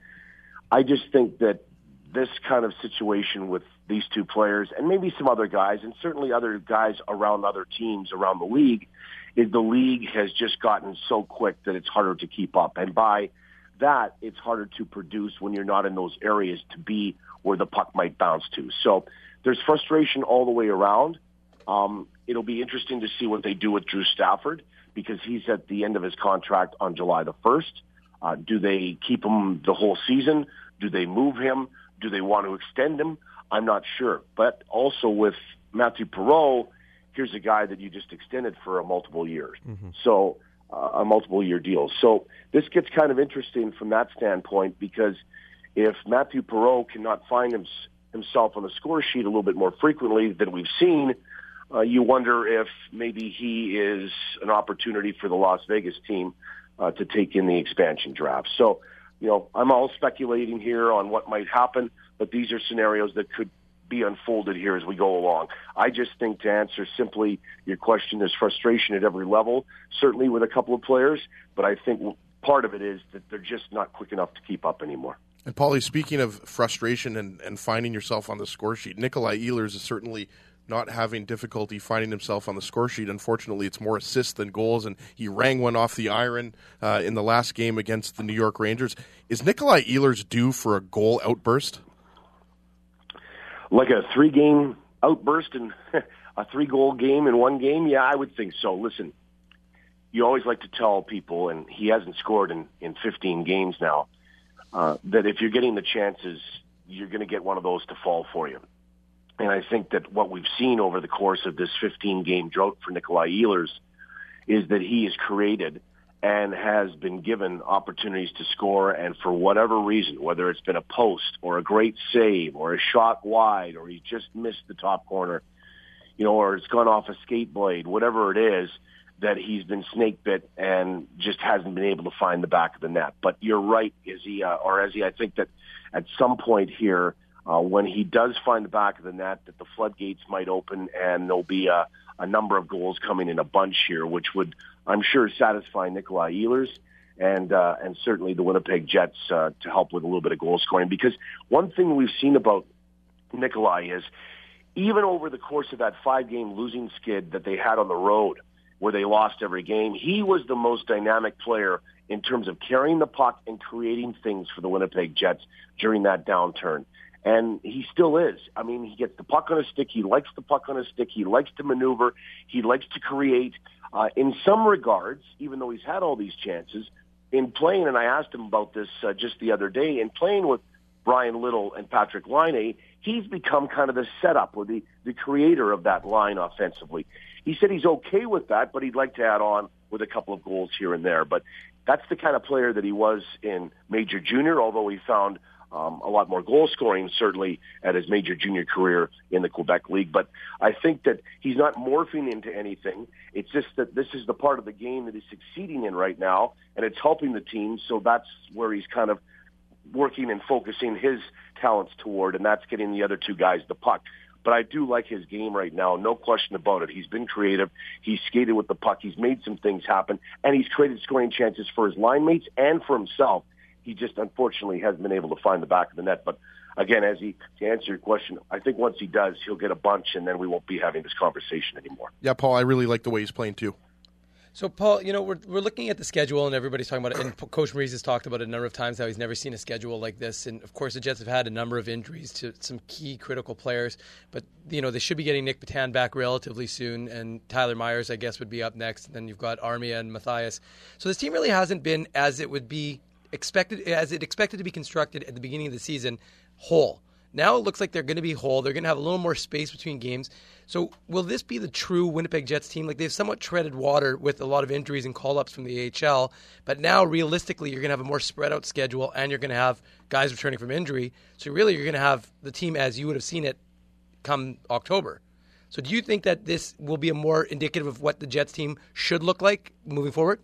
I just think that this kind of situation with these two players, and maybe some other guys, and certainly other guys around other teams around the league, is the league has just gotten so quick that it's harder to keep up. And by that, it's harder to produce when you're not in those areas to be where the puck might bounce to. So there's frustration all the way around. Um, it'll be interesting to see what they do with Drew Stafford, because he's at the end of his contract on July the first. Uh, do they keep him the whole season? Do they move him? Do they want to extend him? I'm not sure. But also with Matthew Perreault, here's a guy that you just extended for a multiple years, mm-hmm. so uh, a multiple year deal. So this gets kind of interesting from that standpoint, because if Matthew Perreault cannot find him, himself on the score sheet a little bit more frequently than we've seen, uh, you wonder if maybe he is an opportunity for the Las Vegas team uh, to take in the expansion draft. So, you know, I'm all speculating here on what might happen, but these are scenarios that could be unfolded here as we go along. I just think, to answer simply your question, there's frustration at every level, certainly with a couple of players, but I think part of it is that they're just not quick enough to keep up anymore. And Paulie, speaking of frustration and, and finding yourself on the score sheet, Nikolai Ehlers is certainly not having difficulty finding himself on the score sheet. Unfortunately, it's more assists than goals, and he rang one off the iron uh, in the last game against the New York Rangers. Is Nikolai Ehlers due for a goal outburst? Like a three-game outburst and a three-goal game in one game? Yeah, I would think so. Listen, you always like to tell people, and he hasn't scored in, in fifteen games now, uh, that if you're getting the chances, you're going to get one of those to fall for you. And I think that what we've seen over the course of this fifteen-game drought for Nikolai Ehlers is that he has created and has been given opportunities to score, and for whatever reason, whether it's been a post or a great save or a shot wide or he just missed the top corner, you know, or it's gone off a skate blade, whatever it is, that he's been snake bit and just hasn't been able to find the back of the net. But you're right, Izzy, uh, or Izzy, I think that at some point here, uh, when he does find the back of the net, that the floodgates might open and there'll be a, a number of goals coming in a bunch here, which would, I'm sure, satisfy Nikolai Ehlers and uh, and certainly the Winnipeg Jets uh, to help with a little bit of goal scoring. Because one thing we've seen about Nikolai is even over the course of that five-game losing skid that they had on the road where they lost every game, he was the most dynamic player in terms of carrying the puck and creating things for the Winnipeg Jets during that downturn. And he still is. I mean, he gets the puck on his stick. He likes the puck on his stick. He likes to maneuver. He likes to create. Uh, in some regards, even though he's had all these chances, in playing, and I asked him about this uh, just the other day, in playing with Brian Little and Patrick Laine, he's become kind of the setup or the, the creator of that line offensively. He said he's okay with that, but he'd like to add on with a couple of goals here and there. But that's the kind of player that he was in Major Junior, although he found Um, a lot more goal scoring, certainly, at his major junior career in the Quebec League. But I think that he's not morphing into anything. It's just that this is the part of the game that he's succeeding in right now, and it's helping the team. So that's where he's kind of working and focusing his talents toward, and that's getting the other two guys the puck. But I do like his game right now, no question about it. He's been creative. He's skated with the puck. He's made some things happen, and he's created scoring chances for his line mates and for himself. He just unfortunately hasn't been able to find the back of the net. But again, as he to answer your question, I think once he does, he'll get a bunch, and then we won't be having this conversation anymore. Yeah, Paul, I really like the way he's playing too. So, Paul, you know, we're we're looking at the schedule, and everybody's talking about it, and Coach Maurice has talked about it a number of times, how he's never seen a schedule like this. And, of course, the Jets have had a number of injuries to some key critical players. But, you know, they should be getting Nick Petan back relatively soon, and Tyler Myers, I guess, would be up next. And then you've got Armia and Matthias. So this team really hasn't been as it would be expected, as it expected to be constructed at the beginning of the season, whole. Now it looks like they're going to be whole. They're going to have a little more space between games. So will this be the true Winnipeg Jets team? Like, they've somewhat treaded water with a lot of injuries and call-ups from the A H L, but now realistically you're going to have a more spread-out schedule, and you're going to have guys returning from injury. So really you're going to have the team as you would have seen it come October. So do you think that this will be a more indicative of what the Jets team should look like moving forward?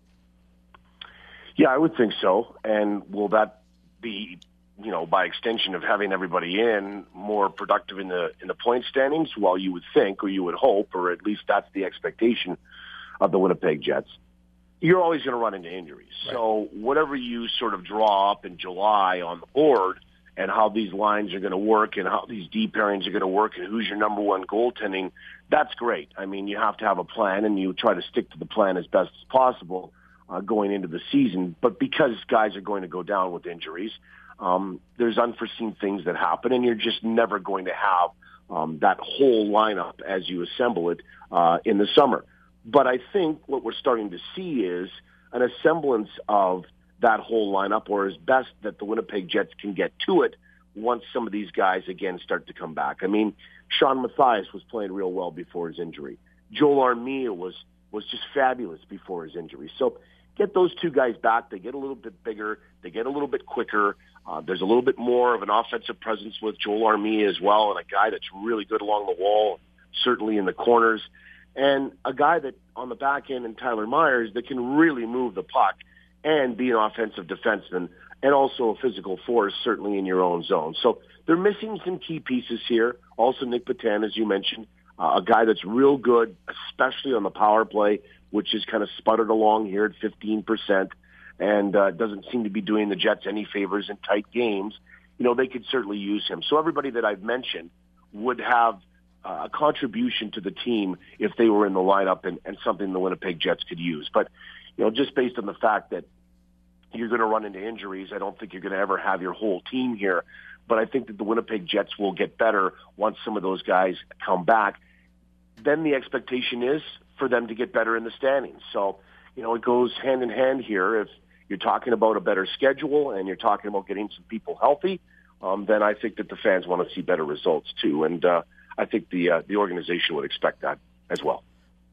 Yeah, I would think so. And will that be, you know, by extension of having everybody in, more productive in the in the point standings? Well, you would think, or you would hope, or at least that's the expectation of the Winnipeg Jets. You're always going to run into injuries. Right. So whatever you sort of draw up in July on the board and how these lines are going to work and how these deep pairings are going to work and who's your number one goaltending, that's great. I mean, you have to have a plan, and you try to stick to the plan as best as possible uh, going into the season. But because guys are going to go down with injuries, Um, there's unforeseen things that happen, and you're just never going to have um, that whole lineup as you assemble it uh, in the summer. But I think what we're starting to see is an assemblance of that whole lineup, or as best that the Winnipeg Jets can get to it once some of these guys again start to come back. I mean, Sean Matthias was playing real well before his injury. Joel Armia was was just fabulous before his injury. So get those two guys back. They get a little bit bigger. They get a little bit quicker. Uh, there's a little bit more of an offensive presence with Joel Armia as well, and a guy that's really good along the wall, certainly in the corners, and a guy that on the back end in Tyler Myers that can really move the puck and be an offensive defenseman and also a physical force, certainly in your own zone. So they're missing some key pieces here. Also, Nick Petan, as you mentioned, uh, a guy that's real good, especially on the power play, which has kind of sputtered along here at fifteen percent. And uh, doesn't seem to be doing the Jets any favors in tight games. You know, they could certainly use him. So everybody that I've mentioned would have uh, a contribution to the team if they were in the lineup, and, and something the Winnipeg Jets could use. But, you know, just based on the fact that you're going to run into injuries, I don't think you're going to ever have your whole team here. But I think that the Winnipeg Jets will get better once some of those guys come back. Then the expectation is for them to get better in the standings. So, you know, it goes hand in hand here. If you're talking about a better schedule and you're talking about getting some people healthy, um, then I think that the fans want to see better results too. And uh, I think the uh, the organization would expect that as well.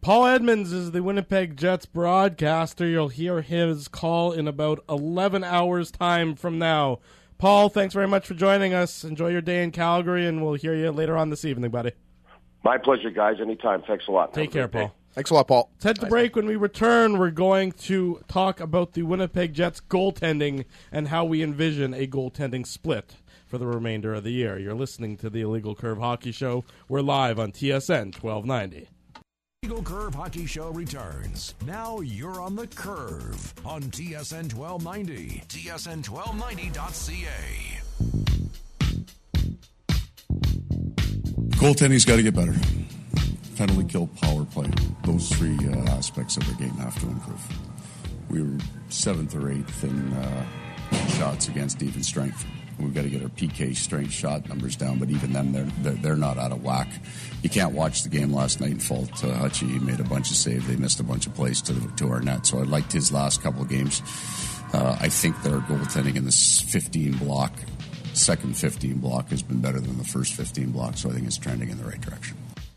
Paul Edmonds is the Winnipeg Jets broadcaster. You'll hear his call in about eleven hours' time from now. Paul, thanks very much for joining us. Enjoy your day in Calgary, and we'll hear you later on this evening, buddy. My pleasure, guys. Anytime. Thanks a lot. Take care, Paul. Day. Thanks a lot, Paul. Let's head to break. When we return, we're going to talk about the Winnipeg Jets goaltending and how we envision a goaltending split for the remainder of the year. You're listening to the Illegal Curve Hockey Show. We're live on T S N twelve ninety. Illegal Curve Hockey Show returns. Now you're on the curve on T S N twelve ninety, T S N twelve ninety dot C A. Goaltending's got to get better. Penalty kill, power play. Those three uh, aspects of the game have to improve. We were seventh or eighth in uh, shots against even strength. We've got to get our P K strength shot numbers down, but even then, they're, they're, they're not out of whack. You can't watch the game last night and fault uh, Hutchie. He made a bunch of saves. They missed a bunch of plays to, the, to our net. So I liked his last couple of games. Uh, I think their goaltending in this fifteen block, second fifteen block, has been better than the first fifteen block, so I think it's trending in the right direction.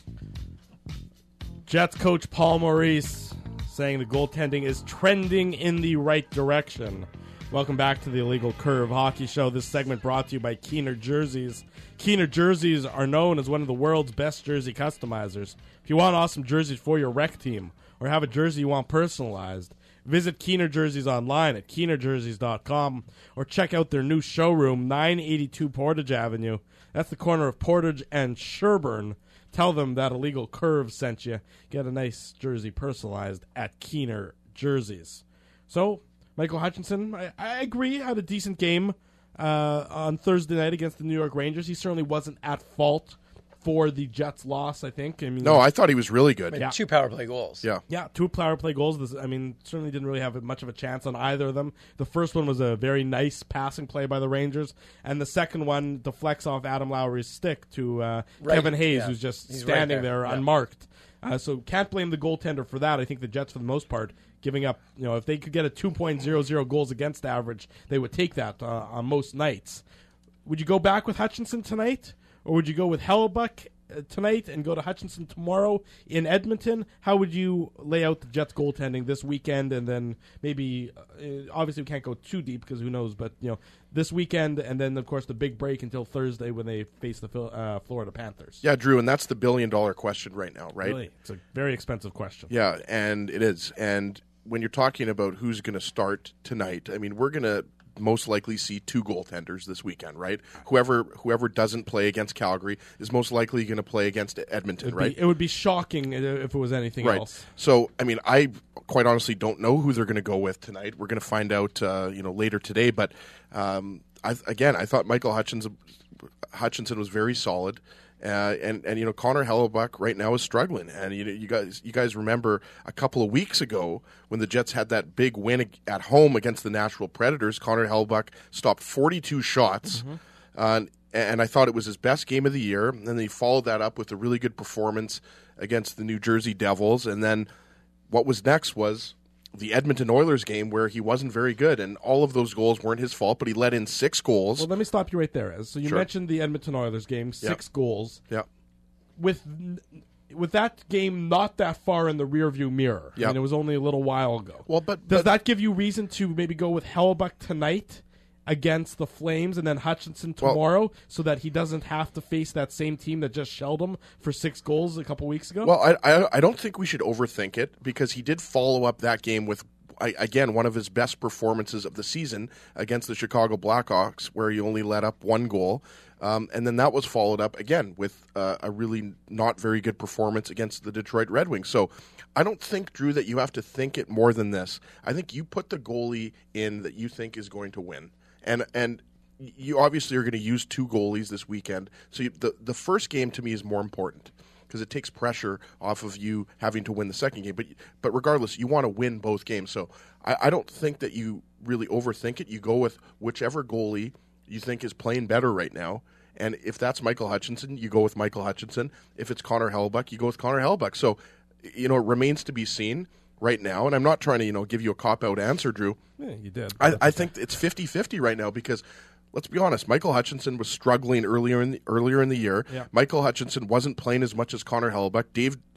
Jets coach Paul Maurice saying the goaltending is trending in the right direction. Welcome back to the Illegal Curve Hockey Show. This segment brought to you by Keener Jerseys. Keener Jerseys are known as one of the world's best jersey customizers. If you want awesome jerseys for your rec team or have a jersey you want personalized, visit Keener Jerseys online at keener jerseys dot com or check out their new showroom, nine eighty-two Portage Avenue. That's the corner of Portage and Sherburne. Tell them that Illegal Curve sent you. Get a nice jersey personalized at Keener Jerseys. So, Michael Hutchinson, I, I agree, had a decent game uh, on Thursday night against the New York Rangers. He certainly wasn't at fault for the Jets' loss, I think. I mean, no, I thought he was really good. Yeah. Two power play goals. Yeah, yeah, two power play goals. This, I mean, certainly didn't really have much of a chance on either of them. The first one was a very nice passing play by the Rangers, and the second one deflects off Adam Lowry's stick to uh, right. Kevin Hayes, yeah. who's just He's standing right there, there yeah. unmarked. Uh, so can't blame the goaltender for that. I think the Jets, for the most part, giving up, you know, if they could get a two point oh oh goals against average, they would take that uh, on most nights. Would you go back with Hutchinson tonight, or would you go with Hellebuck uh, tonight and go to Hutchinson tomorrow in Edmonton? How would you lay out the Jets goaltending this weekend, and then maybe, uh, obviously we can't go too deep because who knows, but, you know, this weekend, and then, of course, the big break until Thursday when they face the uh, Florida Panthers. Yeah, Drew, and that's the billion-dollar question right now, right? Really? It's a very expensive question. Yeah, and it is. And when you're talking about who's going to start tonight, I mean, we're going to most likely see two goaltenders this weekend, right? Whoever whoever doesn't play against Calgary is most likely going to play against Edmonton, It'd right? Be, it would be shocking if it was anything right. else. So, I mean, I quite honestly don't know who they're going to go with tonight. We're going to find out, uh, you know, later today. But um, I, again, I thought Michael Hutchinson Hutchinson was very solid. Uh, and and you know Connor Hellebuck right now is struggling, and you know, you guys you guys remember a couple of weeks ago when the Jets had that big win at home against the Nashville Predators. Connor Hellebuck stopped forty-two shots, mm-hmm. uh, and I thought it was his best game of the year. And then he followed that up with a really good performance against the New Jersey Devils, and then what was next was the Edmonton Oilers game where he wasn't very good, and all of those goals weren't his fault, but he let in six goals. Well, let me stop you right there, Ez. So you Sure. mentioned the Edmonton Oilers game, six Yep. goals. Yeah. With with that game not that far in the rearview mirror. Yep. I mean, it was only a little while ago. Well, but Does but, that give you reason to maybe go with Hellebuck tonight against the Flames and then Hutchinson tomorrow well, so that he doesn't have to face that same team that just shelled him for six goals a couple weeks ago? Well, I, I I don't think we should overthink it because he did follow up that game with, I, again, one of his best performances of the season against the Chicago Blackhawks, where he only let up one goal. Um, and then that was followed up, again, with uh, a really not very good performance against the Detroit Red Wings. So I don't think, Drew, that you have to think it more than this. I think you put the goalie in that you think is going to win. And and you obviously are going to use two goalies this weekend. So you, the, the first game, to me, is more important because it takes pressure off of you having to win the second game. But but regardless, you want to win both games. So I, I don't think that you really overthink it. You go with whichever goalie you think is playing better right now. And if that's Michael Hutchinson, you go with Michael Hutchinson. If it's Connor Hellebuck, you go with Connor Hellebuck. So, you know, it remains to be seen right now. And I'm not trying to, you know, give you a cop-out answer, Drew. Yeah, you did. I, I think it's fifty-fifty right now because let's be honest, Michael Hutchinson was struggling earlier in the, earlier in the year. Yeah. Michael Hutchinson wasn't playing as much as Connor Hellebuck. Dave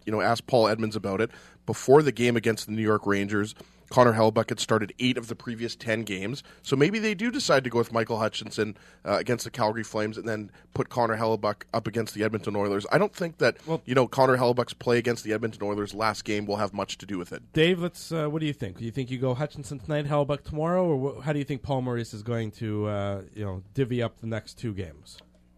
you know, asked Paul Edmonds about it. Before the game against the New York Rangers, Connor Hellebuyck had started eight of the previous ten games. So maybe they do decide to go with Michael Hutchinson uh, against the Calgary Flames and then put Connor Hellebuyck up against the Edmonton Oilers. I don't think that, well, you know, Connor Hellebuck's play against the Edmonton Oilers last game will have much to do with it. Dave, let's. Uh, what do you think? Do you think you go Hutchinson tonight, Hellebuyck tomorrow, or wh- how do you think Paul Maurice is going to, uh, you know, divvy up the next two games?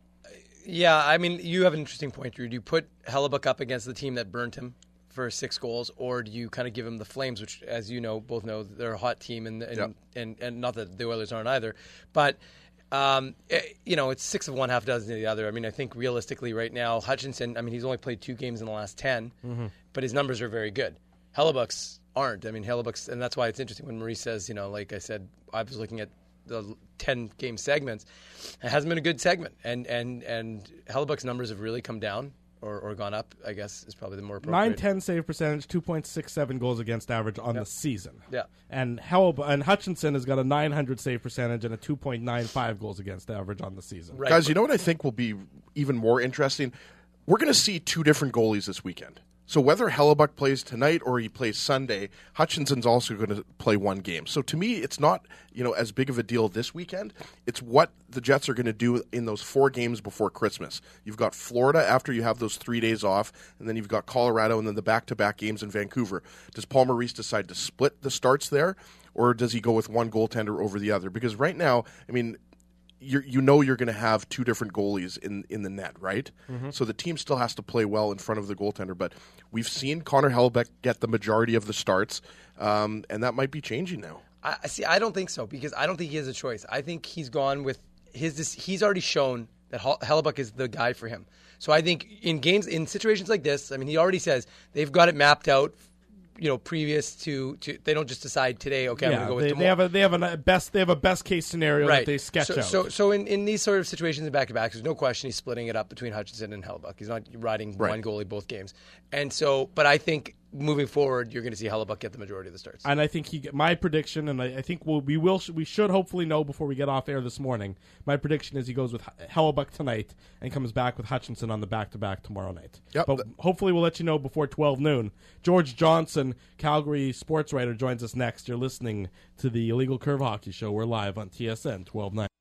Yeah, I mean, you have an interesting point, Drew. Do you put Hellebuyck up against the team that burnt him for six goals, or do you kind of give him the Flames, which, as you know, both know, they're a hot team, and and, yep. and, and not that the Oilers aren't either, but um, it, you know, it's six of one, half dozen of the other. I mean, I think realistically right now, Hutchinson, I mean, he's only played two games in the last ten, mm-hmm. but his numbers are very good. Hellebuyck's aren't. I mean, Hellebuyck's, and that's why it's interesting when Maurice says, you know, like I said, I was looking at the ten game segments. It hasn't been a good segment, and and and Hellebuyck's numbers have really come down. Or, or gone up, I guess, is probably the more appropriate. nine ten save percentage, two point six seven goals against average on yep. the season. Yeah. And Helleb- and Hutchinson has got a nine hundred save percentage and a two point nine five goals against average on the season. Right. Guys, you know what I think will be even more interesting? We're going to see two different goalies this weekend. So whether Hellebuyck plays tonight or he plays Sunday, Hutchinson's also going to play one game. So to me, it's not, you know, as big of a deal this weekend. It's what the Jets are going to do in those four games before Christmas. You've got Florida after you have those three days off, and then you've got Colorado and then the back-to-back games in Vancouver. Does Paul Maurice decide to split the starts there, or does he go with one goaltender over the other? Because right now, I mean, You're, you know you're going to have two different goalies in, in the net, right? Mm-hmm. So the team still has to play well in front of the goaltender. But we've seen Connor Hellebuyck get the majority of the starts, um, and that might be changing now. I see. I don't think so, because I don't think he has a choice. I think he's gone with his. He's already shown that Hellebuyck is the guy for him. So I think in games, in situations like this, I mean, he already says they've got it mapped out. You know, previous to, to they don't just decide today. Okay, yeah, I'm going to go with they, tomorrow. they have a they have a best they have a best case scenario right. that they sketch so, out. So, so in, in these sort of situations in back to back, there's no question he's splitting it up between Hutchinson and Hellebuyck. He's not riding right. one goalie both games, and so. But I think moving forward, you're going to see Hellebuyck get the majority of the starts. And I think he my prediction, and I, I think we'll, we will we should hopefully know before we get off air this morning. My prediction is he goes with Hellebuyck tonight and comes back with Hutchinson on the back to back tomorrow night. Yep. But hopefully we'll let you know before twelve noon. George Johnson, Calgary sports writer, joins us next. You're listening to the Illegal Curve Hockey Show. We're live on T S N twelve ninety.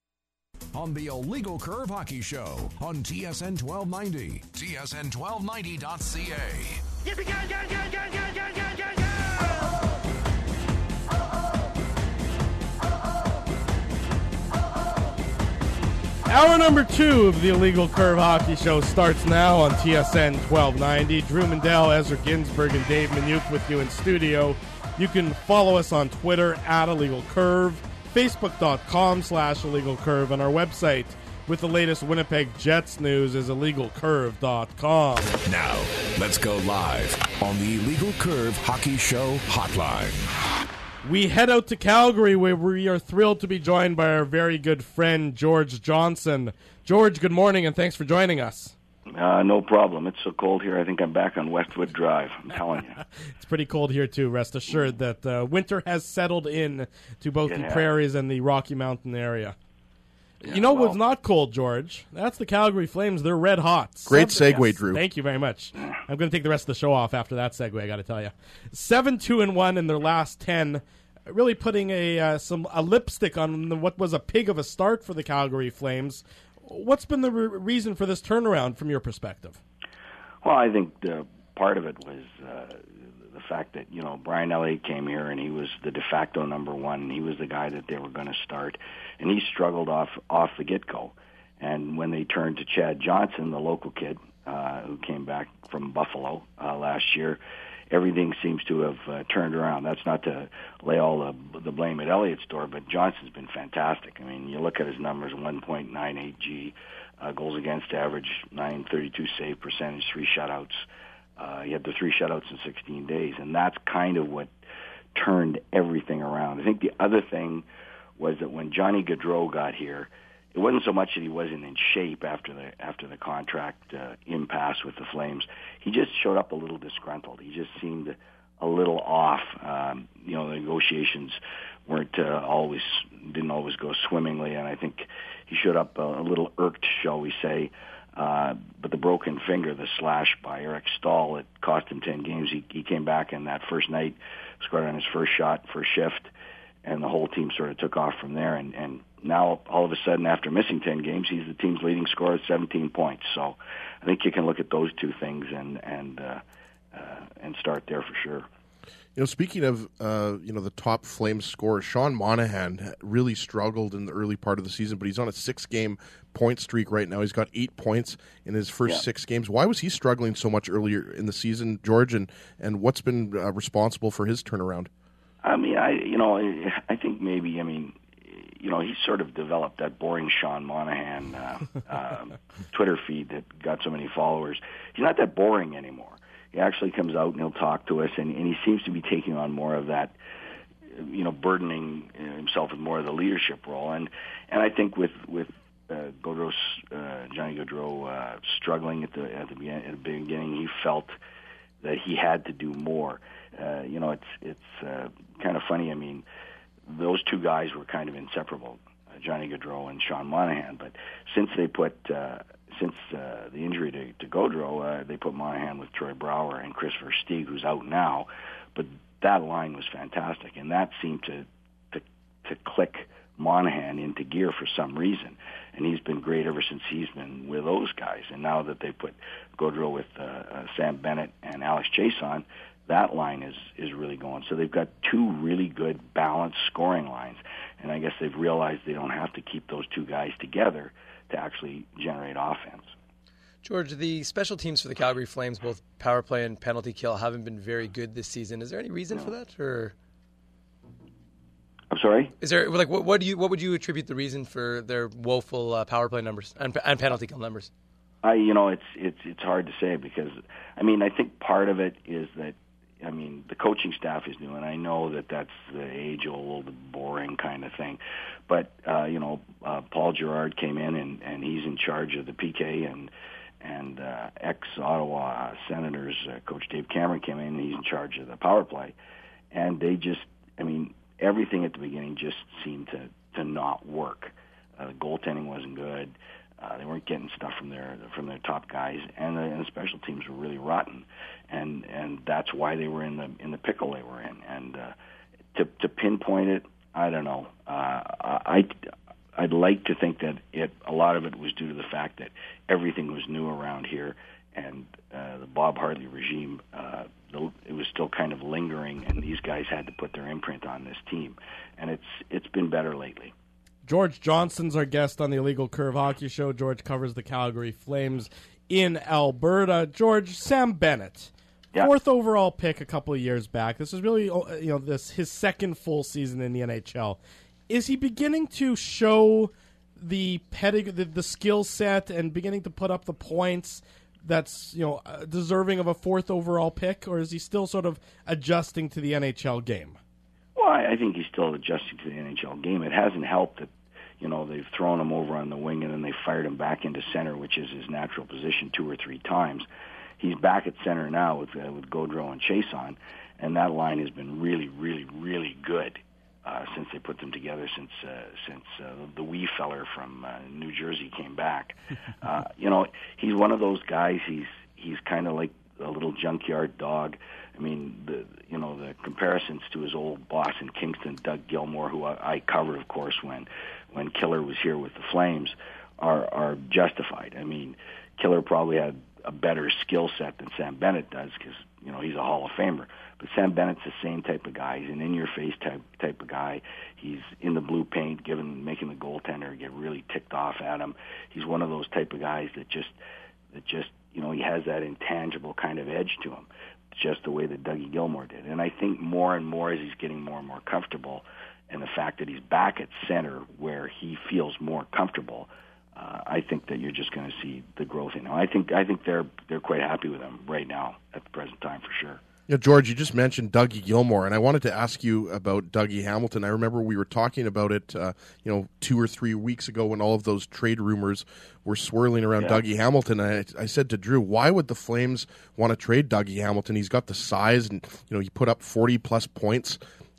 On the Illegal Curve Hockey Show on T S N twelve ninety, T S N twelve ninety dot C A. Hour number two of the Illegal Curve Hockey Show starts now on T S N twelve ninety. Drew Mandel, Ezra Ginsberg, and Dave Minuk with you in studio. You can follow us on Twitter at Illegal Curve, Facebook.com slash Illegal Curve, and our website with the latest Winnipeg Jets news is illegal curve dot com. Now, let's go live on the Illegal Curve Hockey Show hotline. We head out to Calgary, where we are thrilled to be joined by our very good friend, George Johnson. George, good morning, and thanks for joining us. Uh, no problem. It's so cold here, I think I'm back on Westwood Drive. I'm telling you. It's pretty cold here, too. Rest assured that uh, winter has settled in to both it the has. prairies and the Rocky Mountain area. Yeah, you know well, what's not cold, George? That's the Calgary Flames. They're red hot. Great Seven, segue, yes, Drew. Thank you very much. I'm going to take the rest of the show off after that segue, I got to tell you. seven two and one in their last ten, really putting a uh, some a lipstick on the, what was a pig of a start for the Calgary Flames. What's been the re- reason for this turnaround from your perspective? Well, I think the part of it was uh, the fact that, you know, Brian Elliott came here and he was the de facto number one. And he was the guy that they were going to start. And he struggled off, off the get-go. And when they turned to Chad Johnson, the local kid uh, who came back from Buffalo uh, last year, everything seems to have uh, turned around. That's not to lay all the, the blame at Elliott's door, but Johnson's been fantastic. I mean, you look at his numbers, one point nine eight G, uh, goals against average, nine thirty-two save percentage, three shutouts. Uh, he had the three shutouts in sixteen days, and that's kind of what turned everything around. I think the other thing was that when Johnny Gaudreau got here, it wasn't so much that he wasn't in shape after the after the contract uh, impasse with the Flames. He just showed up a little disgruntled. He just seemed a little off. Um, you know, the negotiations weren't uh, always didn't always go swimmingly, and I think he showed up a, a little irked, shall we say. Uh, but the broken finger, the slash by Eric Stahl, it cost him ten games. He, he came back in that first night, scored on his first shot, first shift, and the whole team sort of took off from there. And, and now, all of a sudden, after missing ten games, he's the team's leading scorer at seventeen points. So I think you can look at those two things and and uh, uh, and start there for sure. You know, speaking of, uh, you know, the top Flames scorer, Sean Monahan really struggled in the early part of the season, but he's on a six-game point streak right now. He's got eight points in his first yeah. six games. Why was he struggling so much earlier in the season, George, and, and what's been uh, responsible for his turnaround? I mean, I you know, I think maybe, I mean, you know, he sort of developed that boring Sean Monahan uh, um, Twitter feed that got so many followers. He's not that boring anymore. He actually comes out and he'll talk to us, and, and he seems to be taking on more of that, you know, burdening himself with more of the leadership role. And and I think with with uh, Gaudreau, uh, Johnny Gaudreau uh, struggling at the at the, begin- at the beginning, he felt that he had to do more. Uh, you know, it's it's uh, kind of funny. I mean, those two guys were kind of inseparable, uh, Johnny Gaudreau and Sean Monahan. But since they put uh, Since uh, the injury to, to Gaudreau, uh, they put Monahan with Troy Brouwer and Chris Versteeg, who's out now. But that line was fantastic, and that seemed to, to to click Monahan into gear for some reason. And he's been great ever since he's been with those guys. And now that they put Gaudreau with uh, uh, Sam Bennett and Alex Chiasson, that line is, is really going. So they've got two really good, balanced scoring lines. And I guess they've realized they don't have to keep those two guys together to actually generate offense. George, the special teams for the Calgary Flames, both power play and penalty kill, haven't been very good this season. Is there any reason no. for that, or? I'm sorry. Is there like what, what do you what would you attribute the reason for their woeful uh, power play numbers and, and penalty kill numbers? I you know it's it's it's hard to say because I mean I think part of it is that. I mean, the coaching staff is new, and I know that that's the age-old, boring kind of thing. But, uh, you know, uh, Paul Gerard came in, and, and he's in charge of the P K, and and uh, ex-Ottawa Senators uh, Coach Dave Cameron came in, and he's in charge of the power play. And they just, I mean, everything at the beginning just seemed to, to not work. Uh, the goaltending wasn't good. Uh, they weren't getting stuff from their from their top guys, and the, and the special teams were really rotten, and and that's why they were in the in the pickle they were in. And uh, to to pinpoint it, I don't know. Uh, I I'd like to think that it a lot of it was due to the fact that everything was new around here, and uh, the Bob Hartley regime uh, the, it was still kind of lingering, and these guys had to put their imprint on this team, and it's it's been better lately. George Johnson's our guest on the Illegal Curve Hockey Show. George covers the Calgary Flames in Alberta. George, Sam Bennett, yeah. fourth overall pick a couple of years back. This is really, you know, this his second full season in the N H L. Is he beginning to show the pedig- the, the skill set and beginning to put up the points that's, you know, deserving of a fourth overall pick, or is he still sort of adjusting to the N H L game? Well, I think he's still adjusting to the N H L game. It hasn't helped that, you know, they've thrown him over on the wing and then they fired him back into center, which is his natural position, two or three times. He's back at center now with uh, with Gaudreau and Chiasson, and that line has been really, really, really good uh, since they put them together. Since uh, since uh, the wee feller from uh, New Jersey came back, uh, you know, he's one of those guys. He's he's kind of like a little junkyard dog. I mean, the you know the comparisons to his old boss in Kingston, Doug Gilmour, who I, I covered, of course, when when Killer was here with the Flames, are are justified. I mean, Killer probably had a better skill set than Sam Bennett does because you know he's a Hall of Famer. But Sam Bennett's the same type of guy. He's an in-your-face type type of guy. He's in the blue paint, giving making the goaltender get really ticked off at him. He's one of those type of guys that just that just you know he has that intangible kind of edge to him, just the way that Dougie Gilmour did. And I think more and more as he's getting more and more comfortable, and the fact that he's back at center where he feels more comfortable, uh, I think that you're just going to see the growth in him. I think I think they're they're quite happy with him right now at the present time for sure. Yeah, George, you just mentioned Dougie Gilmour, and I wanted to ask you about Dougie Hamilton. I remember we were talking about it, uh, you know, two or three weeks ago when all of those trade rumors were swirling around yeah. Dougie Hamilton. I, I said to Drew, why would the Flames want to trade Dougie Hamilton? He's got the size, and you know, he put up forty plus points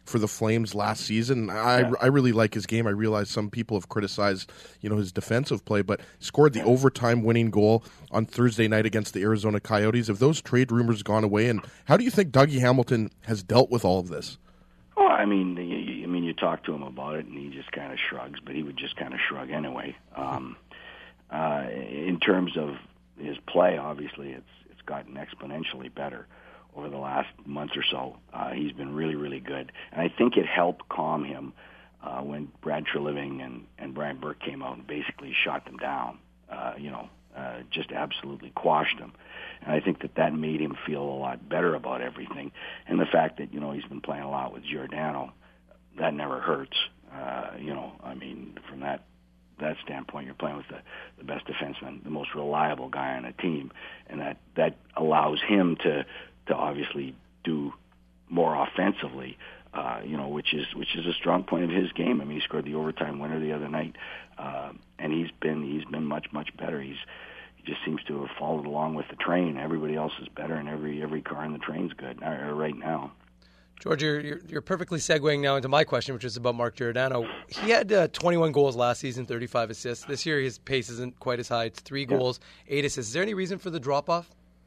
for the Flames last season. I, Yeah. I really like his game. I realize some people have criticized, you know, his defensive play, but scored the overtime winning goal on Thursday night against the Arizona Coyotes. Have those trade rumors gone away? And how do you think Dougie Hamilton has dealt with all of this? Oh, I mean, you, I mean, you talk to him about it, and he just kind of shrugs. But he would just kind of shrug anyway. Um, uh, in terms of his play, obviously, it's it's gotten exponentially better over the last month or so. Uh, he's been really, really good, and I think it helped calm him uh, when Brad Treliving and and Brian Burke came out and basically shot them down. Uh, you know, uh, just absolutely quashed them. And I think that that made him feel a lot better about everything. And the fact that, you know, he's been playing a lot with Giordano, that never hurts. Uh, you know, I mean, from that that standpoint, you're playing with the, the best defenseman, the most reliable guy on a team, and that, that allows him to to obviously do more offensively, uh, you know, which is which is a strong point of his game. I mean, he scored the overtime winner the other night, uh, and he's been he's been much, much better. He's He just seems to have followed along with the train. Everybody else is better, and every every car in the train's good uh, right now. George, you're, you're, you're perfectly segueing now into my question, which is about Mark Giordano. He had uh, twenty-one goals last season, thirty-five assists. This year, his pace isn't quite as high. It's three Yeah. goals, eight assists. Is there any reason for the drop-off?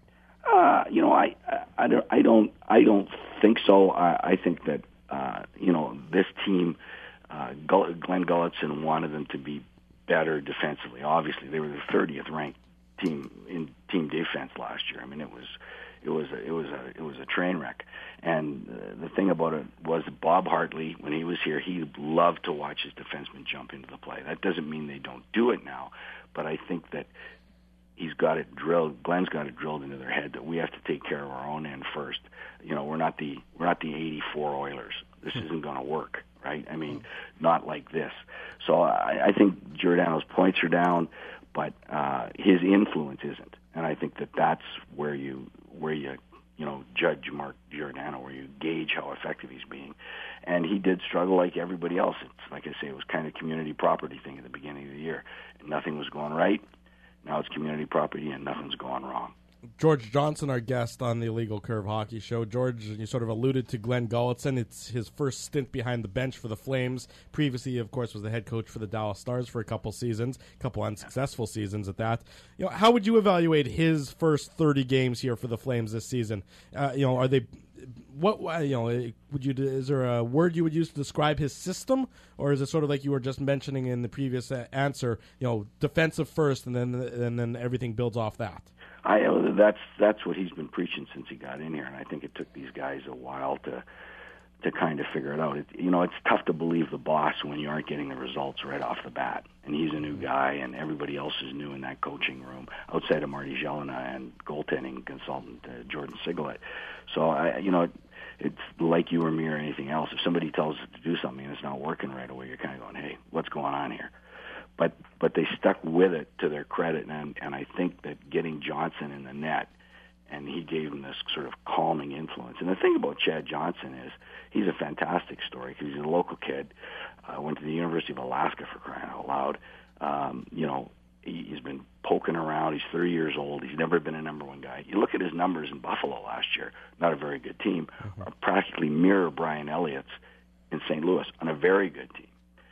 Uh, you know, I, I, I don't, I don't, I don't think so. I, I think that uh, you know this team, uh, Gull- Glenn Gulletson wanted them to be better defensively. Obviously, they were the thirtieth ranked team in team defense last year. I mean, it was, it was, a, it was a, it was a train wreck. And uh, the thing about it was Bob Hartley, when he was here, he loved to watch his defensemen jump into the play. That doesn't mean they don't do it now, but I think that he's got it drilled. Glenn's got it drilled into their head that we have to take care of our own end first. You know, we're not the we're not the eighty-four Oilers. This isn't going to work, right? I mean, not like this. So I, I think Giordano's points are down, but uh, his influence isn't. And I think that that's where you where you you know judge Mark Giordano, where you gauge how effective he's being. And he did struggle like everybody else. It's like I say, it was kind of community property thing at the beginning of the year. Nothing was going right. Now it's community property and nothing's going wrong. George Johnson, our guest on the Illegal Curve Hockey Show. George, you sort of alluded to Glenn Gulletson. It's his first stint behind the bench for the Flames. Previously, of course, was the head coach for the Dallas Stars for a couple seasons, a couple unsuccessful seasons at that. You know, how would you evaluate his first thirty games here for the Flames this season? Uh, you know, are they what you know? Would you is there a word you would use to describe his system, or is it sort of like you were just mentioning in the previous answer? You know, defensive first, and then and then everything builds off that. I that's that's what he's been preaching since he got in here, and I think it took these guys a while to to kind of figure it out. It, you know, it's tough to believe the boss when you aren't getting the results right off the bat, and he's a new guy, and everybody else is new in that coaching room outside of Marty Jelena and goaltending consultant uh, Jordan Sigalet. So I, you know, it, it's like you or me or anything else. If somebody tells us to do something and it's not working right away, you're kind of going, "Hey, what's going on here?" But but they stuck with it to their credit, and and I think that getting Johnson in the net, and he gave him this sort of calming influence. And the thing about Chad Johnson is he's a fantastic story because he's a local kid, uh, went to the University of Alaska for crying out loud. Um, you know, he, he's been poking around. He's thirty years old. He's never been a number one guy. You look at his numbers in Buffalo last year, not a very good team, mm-hmm. practically mirror Brian Elliott's in Saint Louis on a very good team.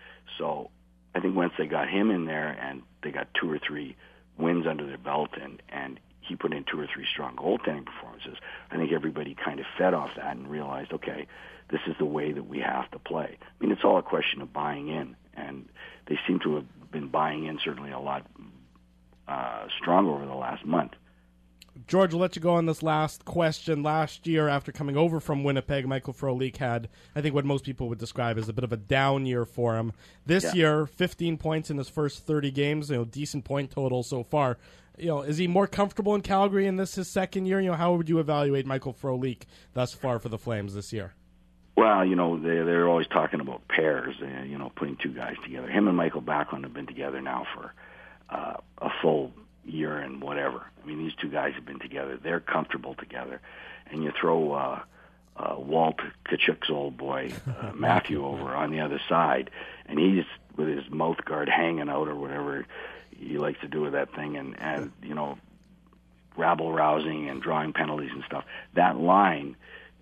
So I think once they got him in there and they got two or three wins under their belt and, and he put in two or three strong goaltending performances, I think everybody kind of fed off that and realized, okay, this is the way that we have to play. I mean, it's all a question of buying in, and they seem to have been buying in certainly a lot uh, stronger over the last month. George, we'll let you go on this last question. Last year, after coming over from Winnipeg, Michael Frolik had, I think, what most people would describe as a bit of a down year for him. This yeah. year, fifteen points in his first thirty games, you know, decent point total so far. You know, is he more comfortable in Calgary in this his second year? You know, how would you evaluate Michael Frolik thus far for the Flames this year? Well, you know, they, they're always talking about pairs, uh, you know, putting two guys together. Him and Michael Backlund have been together now for uh, a full year and whatever. I mean, these two guys have been together. They're comfortable together. And you throw uh, uh, Walt Tkachuk's old boy, uh, Matthew, over on the other side, and he's with his mouth guard hanging out or whatever he likes to do with that thing, and, and you know, rabble-rousing and drawing penalties and stuff. That line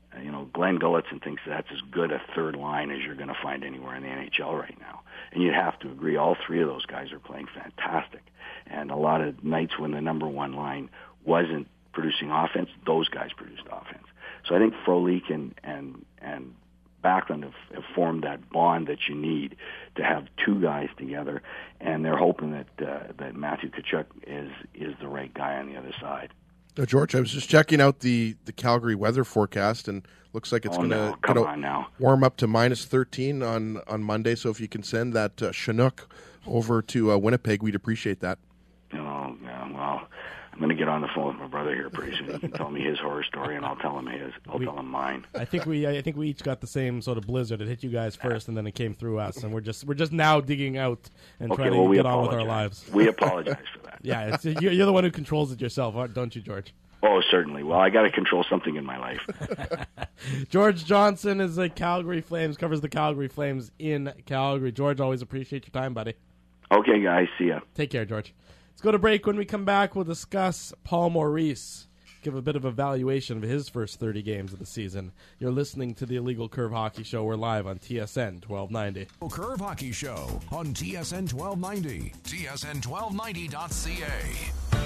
you know, Glenn Gulletson thinks that's as good a third line as you're going to find anywhere in the N H L right now. And you'd have to agree, all three of those guys are playing fantastic. And a lot of nights when the number one line wasn't producing offense, those guys produced offense. So I think Frolik and and and Backlund have, have formed that bond that you need to have two guys together, and they're hoping that uh, that Matthew Tkachuk is is the right guy on the other side. Uh, George, I was just checking out the, the Calgary weather forecast, and looks like it's Oh, going no. to Come on now. warm up to minus thirteen on, on Monday. So if you can send that uh, Chinook over to uh, Winnipeg, we'd appreciate that. Oh, yeah, well, I'm going to get on the phone with my brother here pretty soon. He can tell me his horror story, and I'll tell him his. I'll We- tell him mine. I think we I think we each got the same sort of blizzard. It hit you guys first, and then it came through us, and we're just we're just now digging out and Okay, trying well, to we get on with our apologize. lives. We apologize for that. Yeah, it's, you're, you're the one who controls it yourself, aren't- don't you, George? Oh, certainly. Well, I got to control something in my life. George Johnson is a Calgary Flames, covers the Calgary Flames in Calgary. George, always appreciate your time, buddy. Okay, guys. See ya. Take care, George. Let's go to break. When we come back, we'll discuss Paul Maurice, give a bit of evaluation of his first thirty games of the season. You're listening to the Illegal Curve Hockey Show. We're live on T S N twelve ninety. Curve Hockey Show on T S N twelve ninety, T S N twelve ninety dot C A.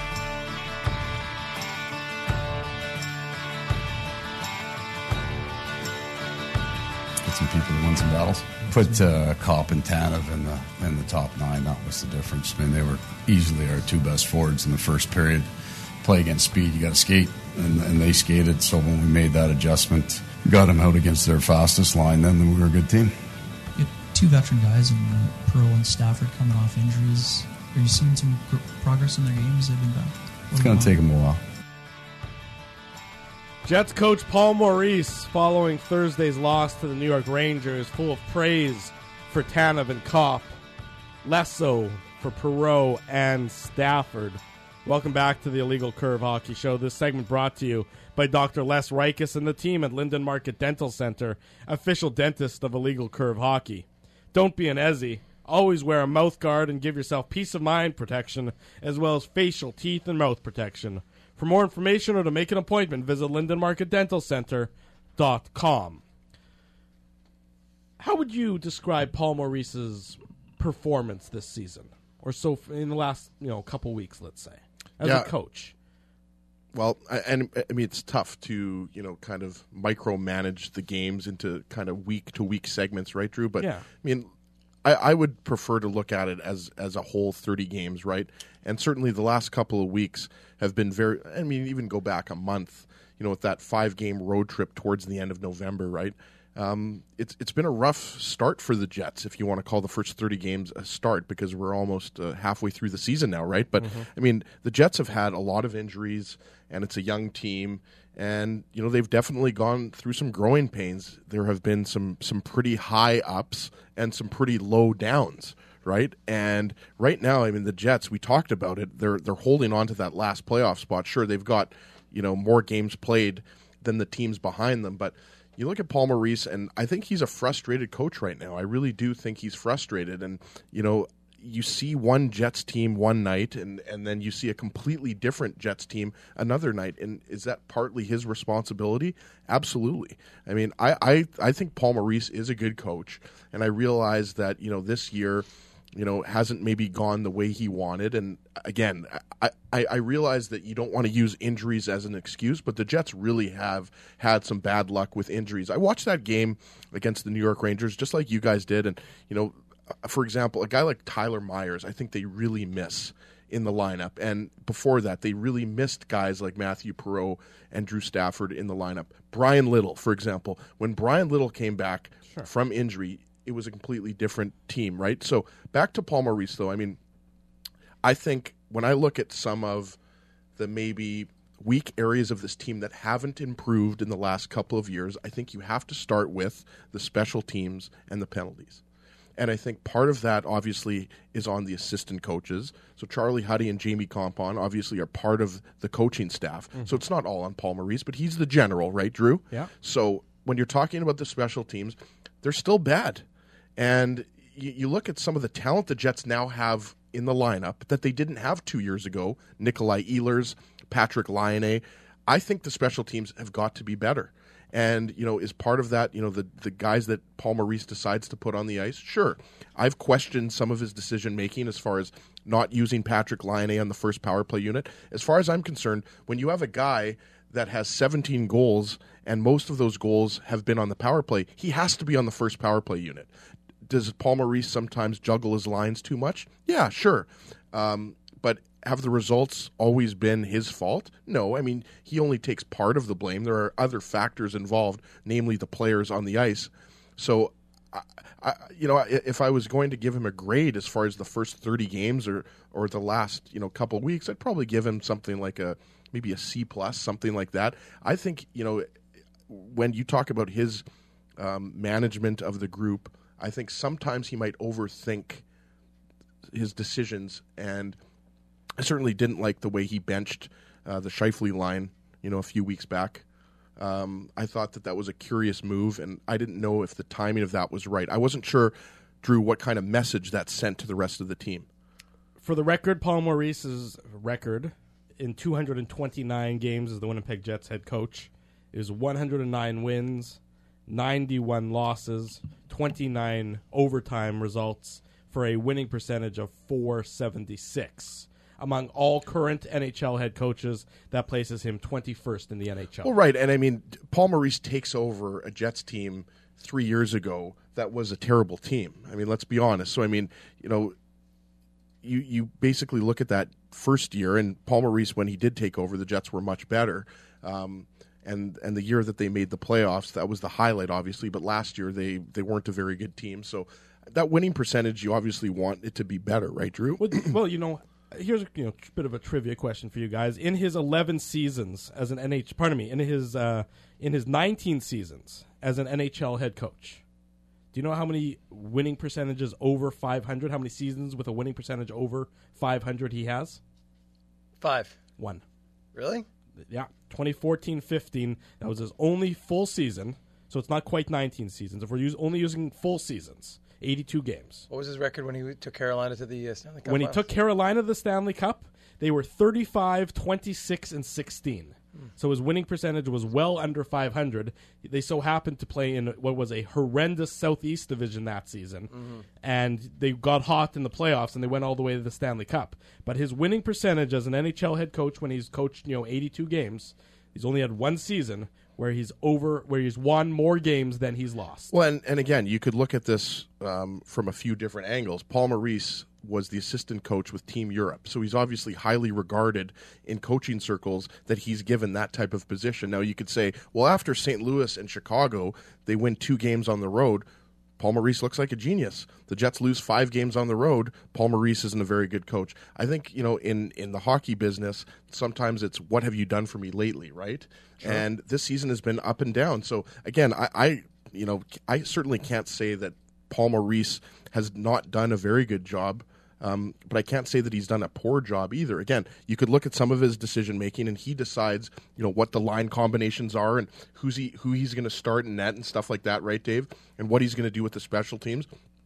Get some people to win some battles. Put uh, Kopp and Tanev in the in the top nine. That was the difference. I mean, they were easily our two best forwards in the first period. Play against speed, you got to skate, and, and they skated. So when we made that adjustment, got them out against their fastest line, then we were a good team. You had two veteran guys, and uh, Pearl and Stafford coming off injuries. Are you seeing some gr- progress in their games? They've been back. It's going to take them a while. Jets coach Paul Maurice, following Thursday's loss to the New York Rangers, full of praise for Tanev and Kopp, less so for Perreault and Stafford. Welcome back to the Illegal Curve Hockey Show. This segment brought to you by Doctor Les Reiches and the team at Linden Market Dental Center, official dentist of Illegal Curve Hockey. Don't be an Ezzy. Always wear a mouth guard and give yourself peace of mind protection, as well as facial, teeth, and mouth protection. For more information or to make an appointment, visit linden market dental center dot com. How would you describe Paul Maurice's performance this season, or so f- in the last you know couple weeks, let's say, as Yeah. a coach? Well, I- and I mean, it's tough to, you know, kind of micromanage the games into kind of week-to-week segments, right, Drew? But, Yeah. I mean, I, I would prefer to look at it as, as a whole thirty games, right? And certainly the last couple of weeks have been very, I mean, even go back a month, you know, with that five-game road trip towards the end of November, right? Um, it's it's been a rough start for the Jets, if you want to call the first thirty games a start, because we're almost uh, halfway through the season now, right? But, Mhm. I mean, the Jets have had a lot of injuries, and it's a young team, and, you know, they've definitely gone through some growing pains. There have been some, some pretty high ups and some pretty low downs, right? And right now, I mean, the Jets, we talked about it, they're they're holding on to that last playoff spot. Sure, they've got, you know, more games played than the teams behind them, but you look at Paul Maurice, and I think he's a frustrated coach right now. I really do think he's frustrated. And, you know, you see one Jets team one night, and, and then you see a completely different Jets team another night. And is that partly his responsibility? Absolutely. I mean, I, I, I think Paul Maurice is a good coach, and I realize that, you know, this year, you know, hasn't maybe gone the way he wanted. And again, I, I, I realize that you don't want to use injuries as an excuse, but the Jets really have had some bad luck with injuries. I watched that game against the New York Rangers, just like you guys did. And, you know, for example, a guy like Tyler Myers, I think they really miss in the lineup. And before that, they really missed guys like Matthew Perreault and Drew Stafford in the lineup. Brian Little, for example, when Brian Little came back Sure. from injury, it was a completely different team, right? So back to Paul Maurice, though. I mean, I think when I look at some of the maybe weak areas of this team that haven't improved in the last couple of years, I think you have to start with the special teams and the penalties. And I think part of that, obviously, is on the assistant coaches. So Charlie Huddy and Jamie Compon, obviously, are part of the coaching staff. Mm-hmm. So it's not all on Paul Maurice, but he's the general, right, Drew? Yeah. So when you're talking about the special teams, they're still bad. And you, you look at some of the talent the Jets now have in the lineup that they didn't have two years ago, Nikolai Ehlers, Patrick Laine. I think the special teams have got to be better. And, you know, is part of that, you know, the, the guys that Paul Maurice decides to put on the ice? Sure. I've questioned some of his decision-making as far as not using Patrick Laine on the first power play unit. As far as I'm concerned, when you have a guy that has seventeen goals and most of those goals have been on the power play, he has to be on the first power play unit. Does Paul Maurice sometimes juggle his lines too much? Yeah, sure. Um, but have the results always been his fault? No. I mean, he only takes part of the blame. There are other factors involved, namely the players on the ice. So, I, I, you know, if I was going to give him a grade as far as the first thirty games or, or the last, you know, couple of weeks, I'd probably give him something like a maybe a C plus, something like that. I think, you know, when you talk about his um, management of the group, I think sometimes he might overthink his decisions, and I certainly didn't like the way he benched uh, the Scheifele line, you know, a few weeks back. Um, I thought that that was a curious move, and I didn't know if the timing of that was right. I wasn't sure, Drew, what kind of message that sent to the rest of the team. For the record, Paul Maurice's record in two hundred twenty-nine games as the Winnipeg Jets head coach is one hundred nine wins, ninety-one losses, twenty-nine overtime results for a winning percentage of four seventy-six. Among all current N H L head coaches, that places him twenty-first in the N H L. Well, right, and I mean, Paul Maurice takes over a Jets team three years ago that was a terrible team. I mean, let's be honest. So, I mean, you know, you you basically look at that first year, and Paul Maurice, when he did take over, the Jets were much better. Um, and and the year that they made the playoffs, that was the highlight, obviously. But last year, they, they weren't a very good team. So that winning percentage, you obviously want it to be better, right, Drew? Well, well you know, here's a you know, bit of a trivia question for you guys. In his eleven seasons as an N H, pardon me, in his uh, in his nineteen seasons as an N H L head coach, do you know how many winning percentages over five hundred? How many seasons with a winning percentage over five hundred he has? Five. One. Really? Yeah. twenty fourteen fifteen, that was his only full season, so it's not quite nineteen seasons. If we're use, only using full seasons, eighty-two games. What was his record when he took Carolina to the uh, Stanley Cup? When he finals? took Carolina to the Stanley Cup, they were thirty-five, twenty-six, and sixteen. So his winning percentage was well under five hundred. They so happened to play in what was a horrendous Southeast division that season, mm-hmm. and they got hot in the playoffs, and they went all the way to the Stanley Cup. But his winning percentage as an N H L head coach, when he's coached, you know, eighty-two games, he's only had one season where he's over, where he's won more games than he's lost. Well, and, and again, you could look at this um, from a few different angles. Paul Maurice was the assistant coach with Team Europe, so he's obviously highly regarded in coaching circles that he's given that type of position. Now, you could say, well, after Saint Louis and Chicago, they win two games on the road. Paul Maurice looks like a genius. The Jets lose five games on the road. Paul Maurice isn't a very good coach. I think, you know, in, in the hockey business, sometimes it's what have you done for me lately, right? Sure. And this season has been up and down. So, again, I, I, you know, I certainly can't say that Paul Maurice has not done a very good job. Um, but I can't say that he's done a poor job either. Again, you could look at some of his decision making, and he decides, you know, what the line combinations are and who's he, who he's going to start in net and stuff like that, right, Dave? And what he's going to do with the special teams.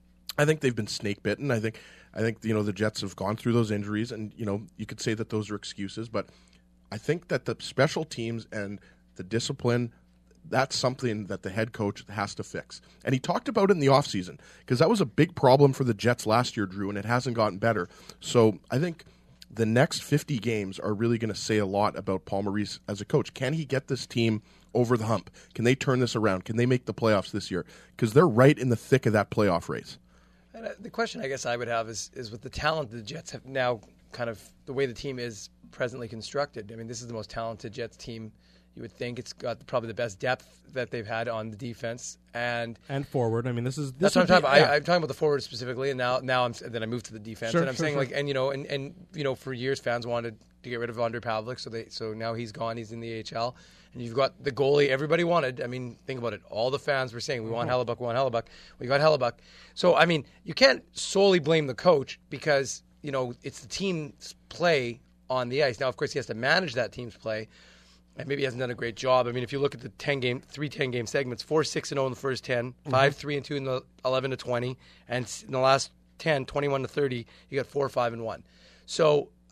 I think they've been snake bitten. I think, I think you know the Jets have gone through those injuries, and you know you could say that those are excuses, but I think that the special teams and the discipline, that's something that the head coach has to fix. And he talked about it in the offseason because that was a big problem for the Jets last year, Drew, and it hasn't gotten better. So I think the next fifty games are really going to say a lot about Paul Maurice as a coach. Can he get this team over the hump? Can they turn this around? Can they make the playoffs this year? Because they're right in the thick of that playoff race. And the question I guess I would have is, is with the talent the Jets have now, kind of the way the team is presently constructed. I mean, this is the most talented Jets team. You would think it's got probably the best depth that they've had on the defense and and forward. I mean, this is this that's what I'm talking be, about. yeah. I, I'm talking about the forward specifically, and now now I'm then I moved to the defense, sure, and I'm sure, saying sure. like, and you know, and, and you know, for years fans wanted to get rid of Andre Pavlik, so they so now he's gone, he's in the A H L, and you've got the goalie everybody wanted. I mean, think about it. All the fans were saying we want Mm-hmm. Hellebuck, we want Hellebuck. We got Hellebuck. So I mean, you can't solely blame the coach because you know it's the team's play on the ice. Now, of course, he has to manage that team's play. And maybe he hasn't done a great job. I mean, if you look at the ten game, three ten game segments, four six and zero in the first ten, Mm-hmm. five three and two in the eleven to twenty, and in the last ten, twenty-one to thirty, you got four five and one. So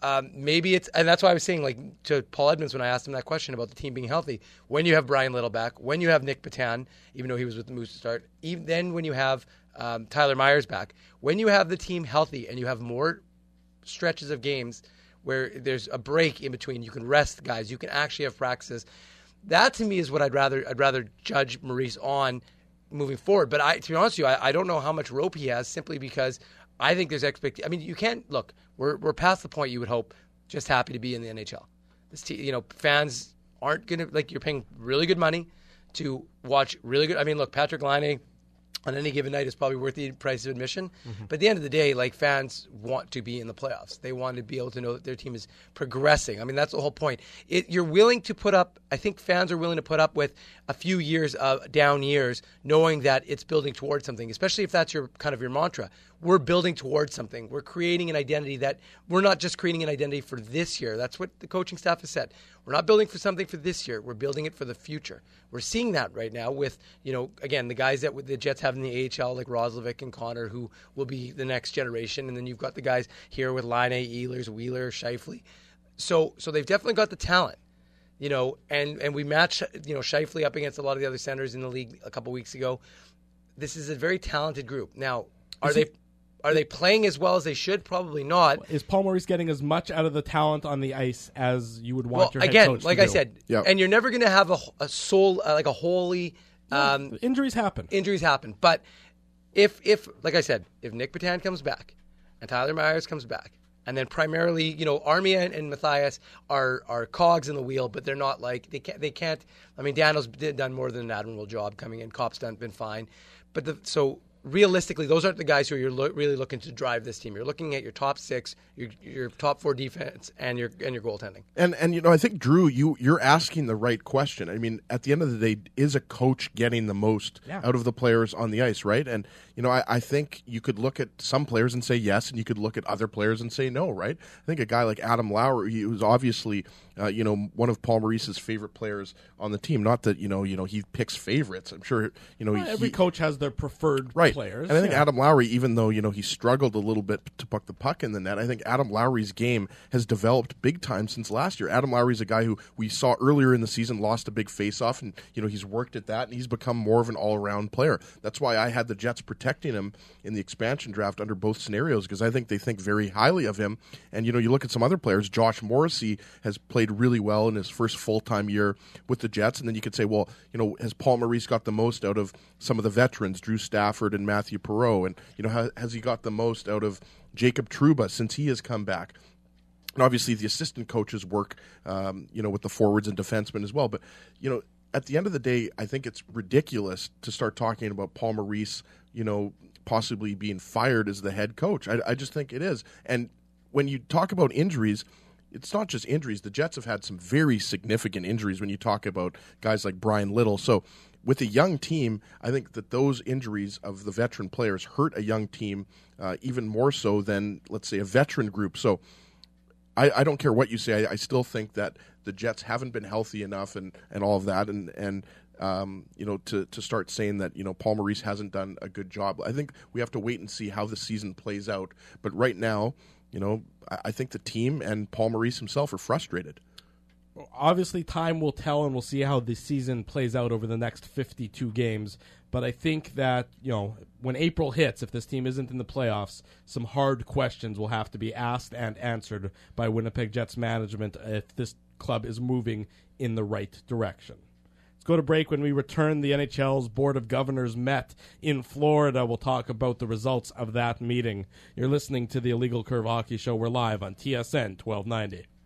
um, maybe it's, and that's why I was saying, like, to Paul Edmonds when I asked him that question about the team being healthy, when you have Brian Little back, when you have Nick Petan, even though he was with the Moose to start, even then when you have um, Tyler Myers back, when you have the team healthy and you have more stretches of games where there's a break in between, you can rest guys, you can actually have practices. That to me is what I'd rather I'd rather judge Maurice on moving forward. But I, to be honest with you, I, I don't know how much rope he has, simply because I think there's expect. I mean, you can't look. We're we're past the point you would hope. Just happy to be in the N H L. This te- you know, fans aren't gonna like. You're paying really good money to watch really good. I mean, look, Patrick Laine on any given night is probably worth the price of admission. Mm-hmm. But at the end of the day, like, fans want to be in the playoffs. They want to be able to know that their team is progressing. I mean, that's the whole point. It, you're willing to put up, I think fans are willing to put up with a few years of down years, knowing that it's building towards something, especially if that's your kind of your mantra. We're building towards something. We're creating an identity that we're not just creating an identity for this year. That's what the coaching staff has said. We're not building for something for this year. We're building it for the future. We're seeing that right now with, you know, again, the guys that the Jets have in the A H L, like Roslovic and Connor, who will be the next generation. And then you've got the guys here with Laine, Ehlers, Wheeler, Scheifele. So, so they've definitely got the talent, you know, and, and we matched, you know, Scheifele up against a lot of the other centers in the league a couple weeks ago. This is a very talented group. Now, are is they... He- Are they playing as well as they should? Probably not. Is Paul Maurice getting as much out of the talent on the ice as you would want well, your head again, coach like to I do? said, Yep. and you're never going to have a, a soul, uh, like a holy... Um, no, injuries happen. Injuries happen. But if, if, like I said, if Nick Petan comes back and Tyler Myers comes back, and then primarily, you know, Armia and, and Matthias are, are cogs in the wheel, but they're not like, they can't, they can't, I mean, Daniel's done more than an admirable job coming in. Kopp's done, been fine. But the, so... realistically, those aren't the guys who you're lo- really looking to drive this team. You're looking at your top six, your your top four defense, and your and your goaltending. And and you know, I think Drew, you you're asking the right question. I mean, at the end of the day, is a coach getting the most yeah. out of the players on the ice, right? And you know, I, I think you could look at some players and say yes, and you could look at other players and say no, right? I think a guy like Adam Lowry, who's obviously uh, you know one of Paul Maurice's favorite players on the team. Not that you know you know he picks favorites. I'm sure you know well, he, every coach has their preferred right. players. And I think yeah. Adam Lowry, even though you know he struggled a little bit to puck the puck in the net, I think Adam Lowry's game has developed big time since last year. Adam Lowry's a guy who we saw earlier in the season lost a big face-off, and you know he's worked at that, and he's become more of an all-around player. That's why I had the Jets protecting him in the expansion draft under both scenarios, because I think they think very highly of him. And you know, you look at some other players. Josh Morrissey has played really well in his first full-time year with the Jets, and then you could say, well, you know, has Paul Maurice got the most out of some of the veterans, Drew Stafford and Matthew Perreault, and you know, has, has he got the most out of Jacob Trouba since he has come back? And obviously, the assistant coaches work, um, you know, with the forwards and defensemen as well. But you know, at the end of the day, I think it's ridiculous to start talking about Paul Maurice, you know, possibly being fired as the head coach. I, I just think it is. And when you talk about injuries, it's not just injuries. The Jets have had some very significant injuries when you talk about guys like Brian Little. So with a young team, I think that those injuries of the veteran players hurt a young team uh, even more so than, let's say, a veteran group. So I, I don't care what you say. I, I still think that the Jets haven't been healthy enough and, and all of that. And, and um, you know, to, to start saying that, you know, Paul Maurice hasn't done a good job. I think we have to wait and see how the season plays out. But right now, you know, I, I think the team and Paul Maurice himself are frustrated. Obviously, time will tell, and we'll see how the season plays out over the next fifty-two games. But I think that, you know, when April hits, if this team isn't in the playoffs, some hard questions will have to be asked and answered by Winnipeg Jets management if this club is moving in the right direction. Let's go to break. When we return, the N H L's Board of Governors met in Florida. We'll talk about the results of that meeting. You're listening to the Illegal Curve Hockey Show. We're live on T S N twelve ninety.